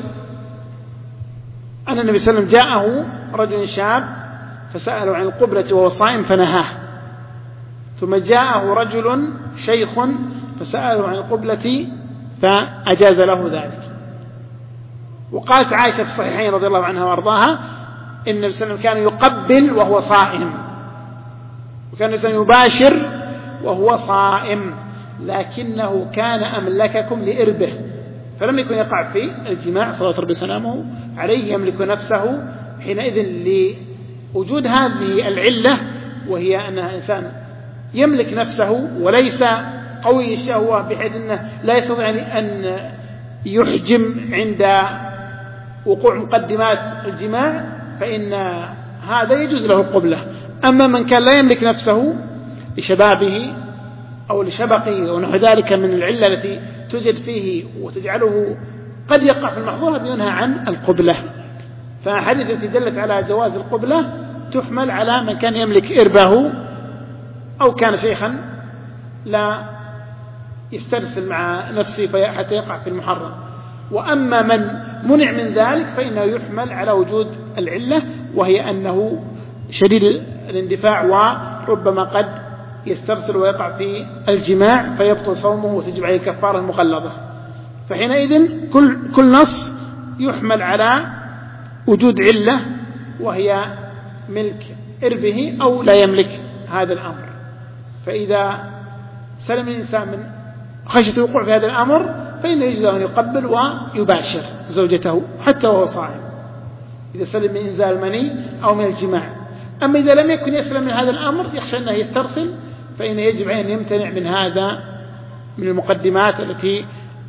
أن النبي صلى الله عليه وسلم جاءه رجل شاب فسأله عن القبلة وهو صائم فنهاه، ثم جاءه رجل شيخ فسأله عن القبلة فأجاز له ذلك. وقالت عائشة في الصحيحين رضي الله عنها وارضاها إن النبي صلى الله عليه وسلم كان يقبل وهو صائم، وكان النبي يباشر وهو صائم، لكنه كان أملككم لإربه، فلم يكن يقع في الجماع صلوات ربي وسلامه عليه، يملك نفسه حينئذ لوجود هذه العلة، وهي أنها إنسان يملك نفسه وليس قوي الشهوة بحيث أنه لا يستطيع أن يحجم عند وقوع مقدمات الجماع، فإن هذا يجوز له القبلة. أما من كان لا يملك نفسه لشبابه أو لشبقه ونحو ذلك من العلة التي توجد فيه وتجعله قد يقع في المحظور ينهى عن القبلة. فحديث التي دلت على جواز القبلة تحمل على من كان يملك إربه أو كان شيخا لا يسترسل مع نفسه حتى يقع في المحرم. وأما من منع من ذلك فإنه يحمل على وجود العلة، وهي أنه شديد الاندفاع وربما قد يسترسل ويقع في الجماع فيبطل صومه وتجب عليه كفارة مغلظة. فحينئذ كل, كل نص يحمل على وجود علة، وهي ملك إربه أو لا يملك هذا الأمر. فإذا سلم الإنسان من خشية الوقوع في هذا الأمر فإنه يجوز أن يقبل ويباشر زوجته حتى وهو صائم، إذا سلم من إنزال المني أو من الجماع. أما إذا لم يكن يسلم من هذا الأمر يخشى أنه يسترسل فإنه يجب أن يمتنع من هذا من المقدمات التي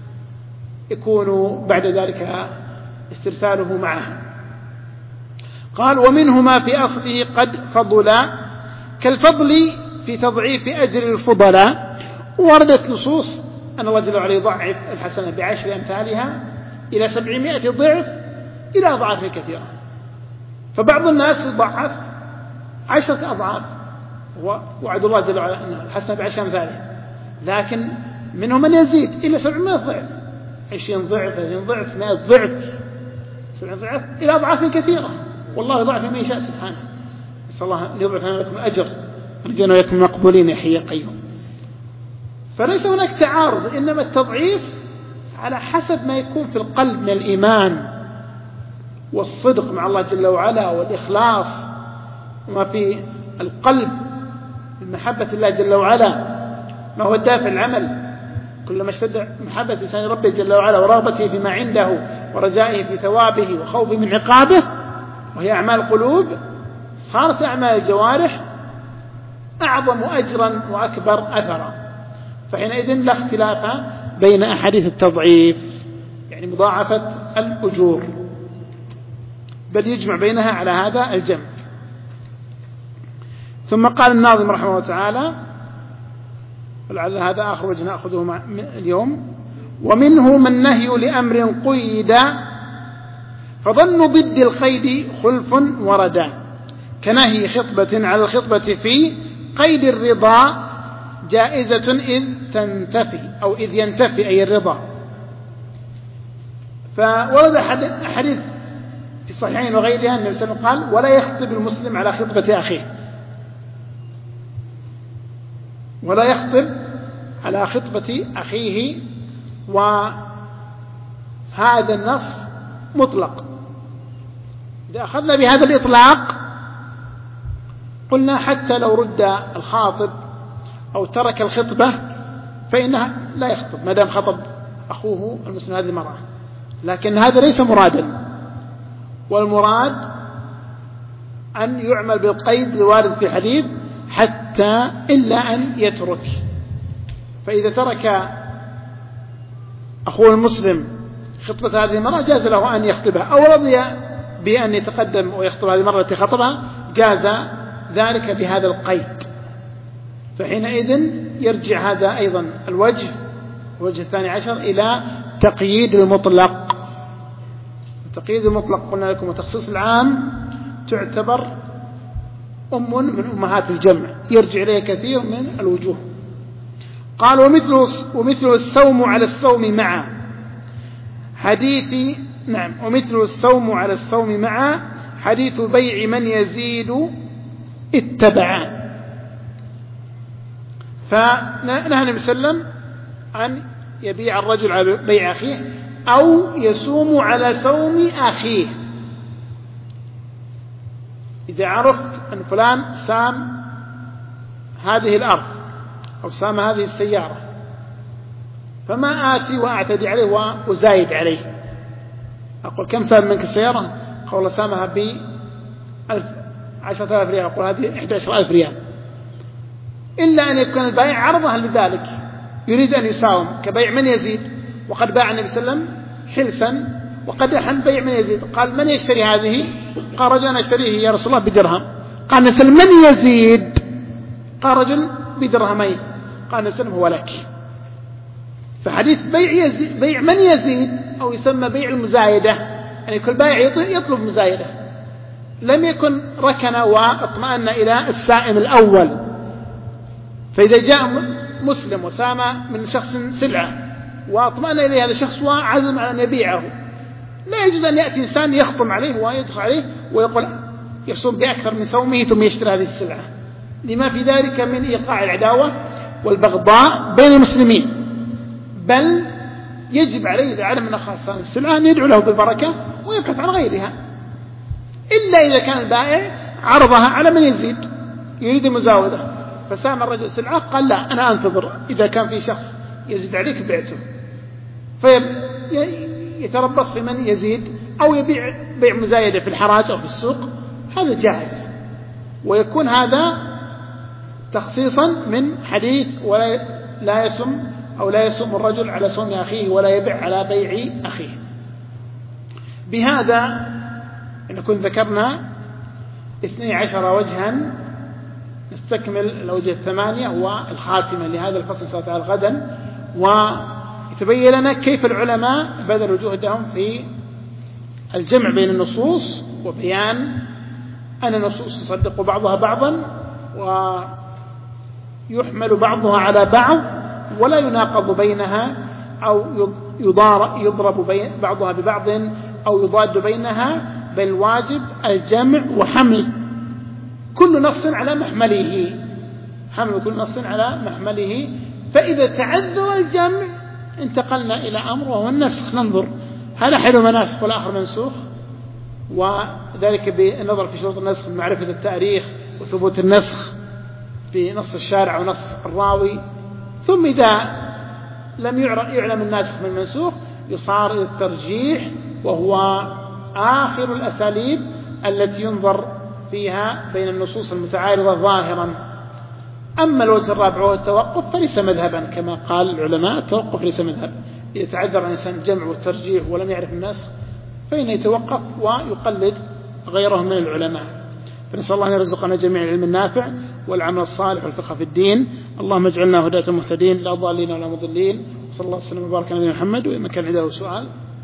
يكون بعد ذلك استرساله معها. قال ومنه ما في أصله قد فضلا كالفضل في تضعيف أجر الفضلاء. وردت نصوص أن الله جل وعلا يضعف الحسنة بعشر أمثالها إلى سبعمائة ضعف إلى أضعاف كثيرة. فبعض الناس يضعف عشرة أضعاف، وعد الله جل وعلا أن الحسنة بعشر أمثالها، لكن منهم من يزيد إلى سبعمائة ضعف، عشرين ضعف، ثلاثين ضعف، مائة ضعف، إلى أضعاف كثيرة، والله يضاعف من يشاء سبحانه. نسأل الله أن يضعف لنا لكم الأجر، أرجونا ويكم مقبولين يا حي يا قيوم. فليس هناك تعارض، إنما التضعيف على حسب ما يكون في القلب من الإيمان والصدق مع الله جل وعلا والإخلاص، وما في القلب من محبة الله جل وعلا، ما هو الدافع العمل. كلما اشتد محبة لسان ربه جل وعلا ورغبته فيما عنده ورجائه في ثوابه وخوفه من عقابه، وهي أعمال القلوب، صارت أعمال الجوارح أعظم أجرا وأكبر أثرا. فحينئذ لا اختلاف بين أحاديث التضعيف، يعني مضاعفة الأجور، بل يجمع بينها على هذا الجمع. ثم قال الناظم رحمه الله تعالى، ولعل هذا آخر وجه نأخذه اليوم: ومنه من نهي لأمر قيد، فظن ضد القيد خلف وردا، كنهي خطبة على الخطبة في قيد الرضا جائزة إذ تنتفي، أو إذ ينتفي أي الرضا. فورد حديث في الصحيحين وغيرها النبي صلى الله عليه وسلم قال: ولا يخطب المسلم على خطبة أخيه، ولا يخطب على خطبة أخيه. وهذا النص مطلق. إذا أخذنا بهذا الإطلاق قلنا حتى لو رد الخاطب أو ترك الخطبة فإنها لا يخطب ما دام خطب أخوه المسلم هذه المرأة، لكن هذا ليس مرادا. والمراد أن يعمل بالقيد الوارد في الحديث حتى إلا أن يترك. فإذا ترك أخوه المسلم خطبة هذه المرأة جاز له أن يخطبها، أو رضي بأن يتقدم ويخطب هذه المرأة التي خطبها جاز ذلك بهذا القيد. فحينئذ يرجع هذا أيضا الوجه الوجه الثاني عشر إلى تقييد المطلق. تقييد المطلق قلنا لكم وتخصيص العام تعتبر أم من أمهات الجمع، يرجع إليه كثير من الوجوه. قال: ومثله, ومثله الصوم على الصوم مع حديث نعم ومثله الصوم على الصوم مع حديث بيع من يزيد اتبعا. فنهى النبي صلى الله عليه وسلم أن يبيع الرجل على بيع أخيه أو يصوم على صوم أخيه. إذا عرفت أن فلان سام هذه الأرض أو سام هذه السيارة، فما آتي وأعتدي عليه وأزايد عليه، أقول: كم سام منك السيارة؟ قال: سامها ب عشرة آلاف ريال. أقول: هذه إحدى عشر ألف ريال. إلا أن يكون البائع عرضها لذلك، يريد أن يساوم، كبيع من يزيد. وقد باع النبي صلى الله عليه وسلم حلسا وقد أحل بيع من يزيد. قال: من يشتري هذه؟ قال: رجل أنا أشتريه يا رسول الله بدرهم. قال النبي صلى الله عليه وسلم: من يزيد؟ قال: رجل بدرهمين. قال النبي صلى الله عليه وسلم: هو لك. فحديث بيع, يزيد بيع من يزيد أو يسمى بيع المزايدة، يعني كل بائع يطلب مزايدة، لم يكن ركن واطمأن إلى السائم الأول. فإذا جاء مسلم وسام من شخص سلعة واطمأن إليه هذا الشخص وعزم على أن يبيعه، لا يجوز أن يأتي إنسان يخطم عليه ويدخل عليه ويقول يصوم بأكثر من صومه ثم يشتري هذه السلعة، لما في ذلك من إيقاع العداوة والبغضاء بين المسلمين. بل يجب عليه إذا علم من أخص السلعة أن يدعو له بالبركة ويبحث عن غيرها، إلا إذا كان البائع عرضها على من يزيد يريد المزاودة. فسام الرجل السلعة قال: لا، أنا أنتظر، إذا كان في شخص يزيد عليك بعته. فيتربص في من يزيد أو يبيع بيع مزايدة في الحراج أو في السوق، هذا جائز. ويكون هذا تخصيصا من حديث ولا لا يسم أو لا يسم الرجل على صوم أخيه ولا يبيع على بيع أخيه. بهذا نكون ذكرنا اثني عشر وجها، نستكمل الوجه الثمانية والخاتمة لهذا الفصل صلى الله عليه وسلم غدا، ويتبين لنا كيف العلماء بذلوا جهدهم في الجمع بين النصوص وبيان أن النصوص تصدق بعضها بعضا ويحمل بعضها على بعض ولا يناقض بينها أو يضرب بين بعضها ببعض أو يضاد بينها، بل الواجب الجمع وحمل كل نص على محمله، حمل كل نص على محمله. فإذا تعذر الجمع انتقلنا إلى أمر وهو النسخ، ننظر هل أحدهما ناسخ والآخر منسوخ، وذلك بالنظر في شروط النسخ من معرفة التاريخ وثبوت النسخ في نص الشارع ونص الراوي. ثم إذا لم يعلم الناسخ من المنسوخ يصار إلى الترجيح، وهو آخر الأساليب التي ينظر فيها بين النصوص المتعارضة ظاهرا. أما الوجه الرابع وهو التوقف فليس مذهبا، كما قال العلماء التوقف ليس مذهب. إذا تعذر الإنسان الجمع والترجيح ولم يعرف النسخ فإنه يتوقف ويقلد غيره من العلماء. فنسأل الله أن يرزقنا جميع العلم النافع والعمل الصالح والفقه في الدين. اللهم اجعلنا هداة مهتدين لا ضالين ولا مضلين. صلى الله وسلم وبارك على نبينا محمد. وإن كان عنده سؤال.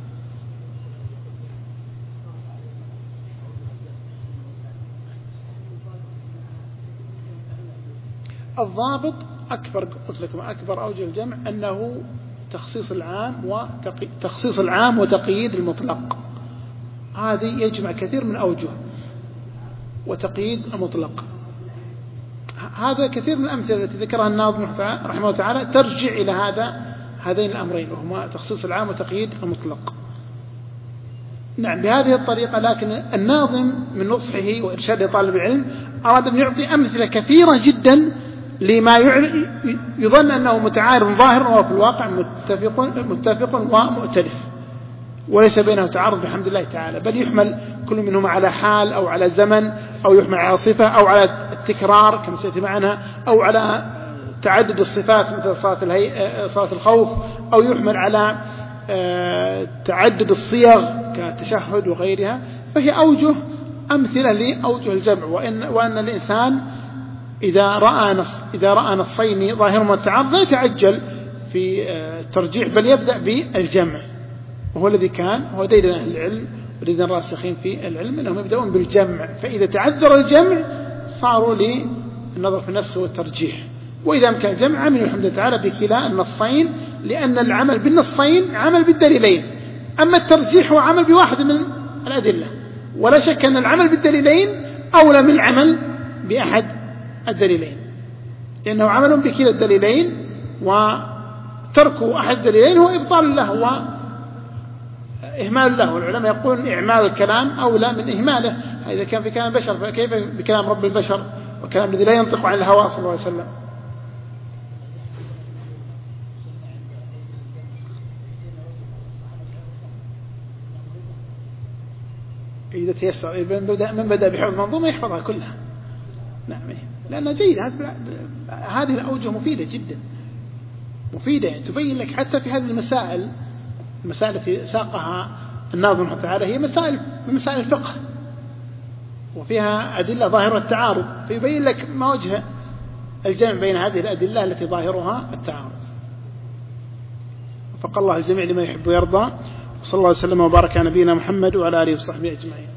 الضابط أكبر قلت لكم أكبر أوجه الجمع أنه تخصيص العام وتخصيص العام وتقييد المطلق. هذه يجمع كثير من أوجه، وتقييد المطلق هذا كثير من الأمثلة التي ذكرها الناظم رحمه الله تعالى ترجع إلى هذا هذين الأمرين، وهما تخصيص العام وتقييد المطلق. نعم بهذه الطريقة. لكن الناظم من نصحه وإرشاد طالب العلم أراد أن يعطي أمثلة كثيرة جدا لما يظن أنه متعارض ظاهر وهو في الواقع متفق, متفق ومؤتلف، وليس بينه تعارض بحمد الله تعالى، بل يحمل كل منهما على حال أو على زمن، أو يحمل على صفة، أو على التكرار كما سيأتي معنا، أو على تعدد الصفات مثل صلاة, صلاة الخوف، أو يحمل على تعدد الصيغ كالتشهد وغيرها. فهي أوجه أمثلة لأوجه الجمع. وإن, وأن الإنسان إذا رأى نص إذا رأى نصين ظاهرهما التعارض لا يتعجل في الترجيح، بل يبدأ بالجمع، وهو الذي كان هو دين أهل العلم ودين الراسخين في العلم أنهم يبدأون بالجمع. فإذا تعذر الجمع صاروا للنظر في النسخ والترجيح، وإذا أمكن الجمع عملوا الحمد لله تعالى بكلا النصين، لأن العمل بالنصين عمل بالدليلين. أما الترجيح هو عمل بواحد من الأدلة، ولا شك أن العمل بالدليلين أولى من العمل بأحد الدليلين، لأنه عمل بكلا الدليلين، وترك أحد الدليلين هو إبطال له وإهمال له. والعلماء يقولون إعمال الكلام أولى من إهماله. إذا كان في كلام البشر فكيف بكلام رب البشر وكلام الذي لا ينطق عن الهوى صلى الله عليه وسلم. إذا تيسر من بدأ بحفظ المنظومة يحفظها كلها. نعم، لأنها جيدة. هذه الأوجه مفيدة جدا، مفيدة يعني تبين لك حتى في هذه المسائل المسائل التي ساقها الناظم تعالى هي مسائل من مسائل الفقه، وفيها أدلة ظاهرة التعارض، فيبين لك ما وجه الجمع بين هذه الأدلة التي ظاهرها التعارض. وفق الله الجميع لما يحب ويرضى. وصلى الله وسلم وبارك على نبينا محمد وعلى آله وصحبه أجمعين.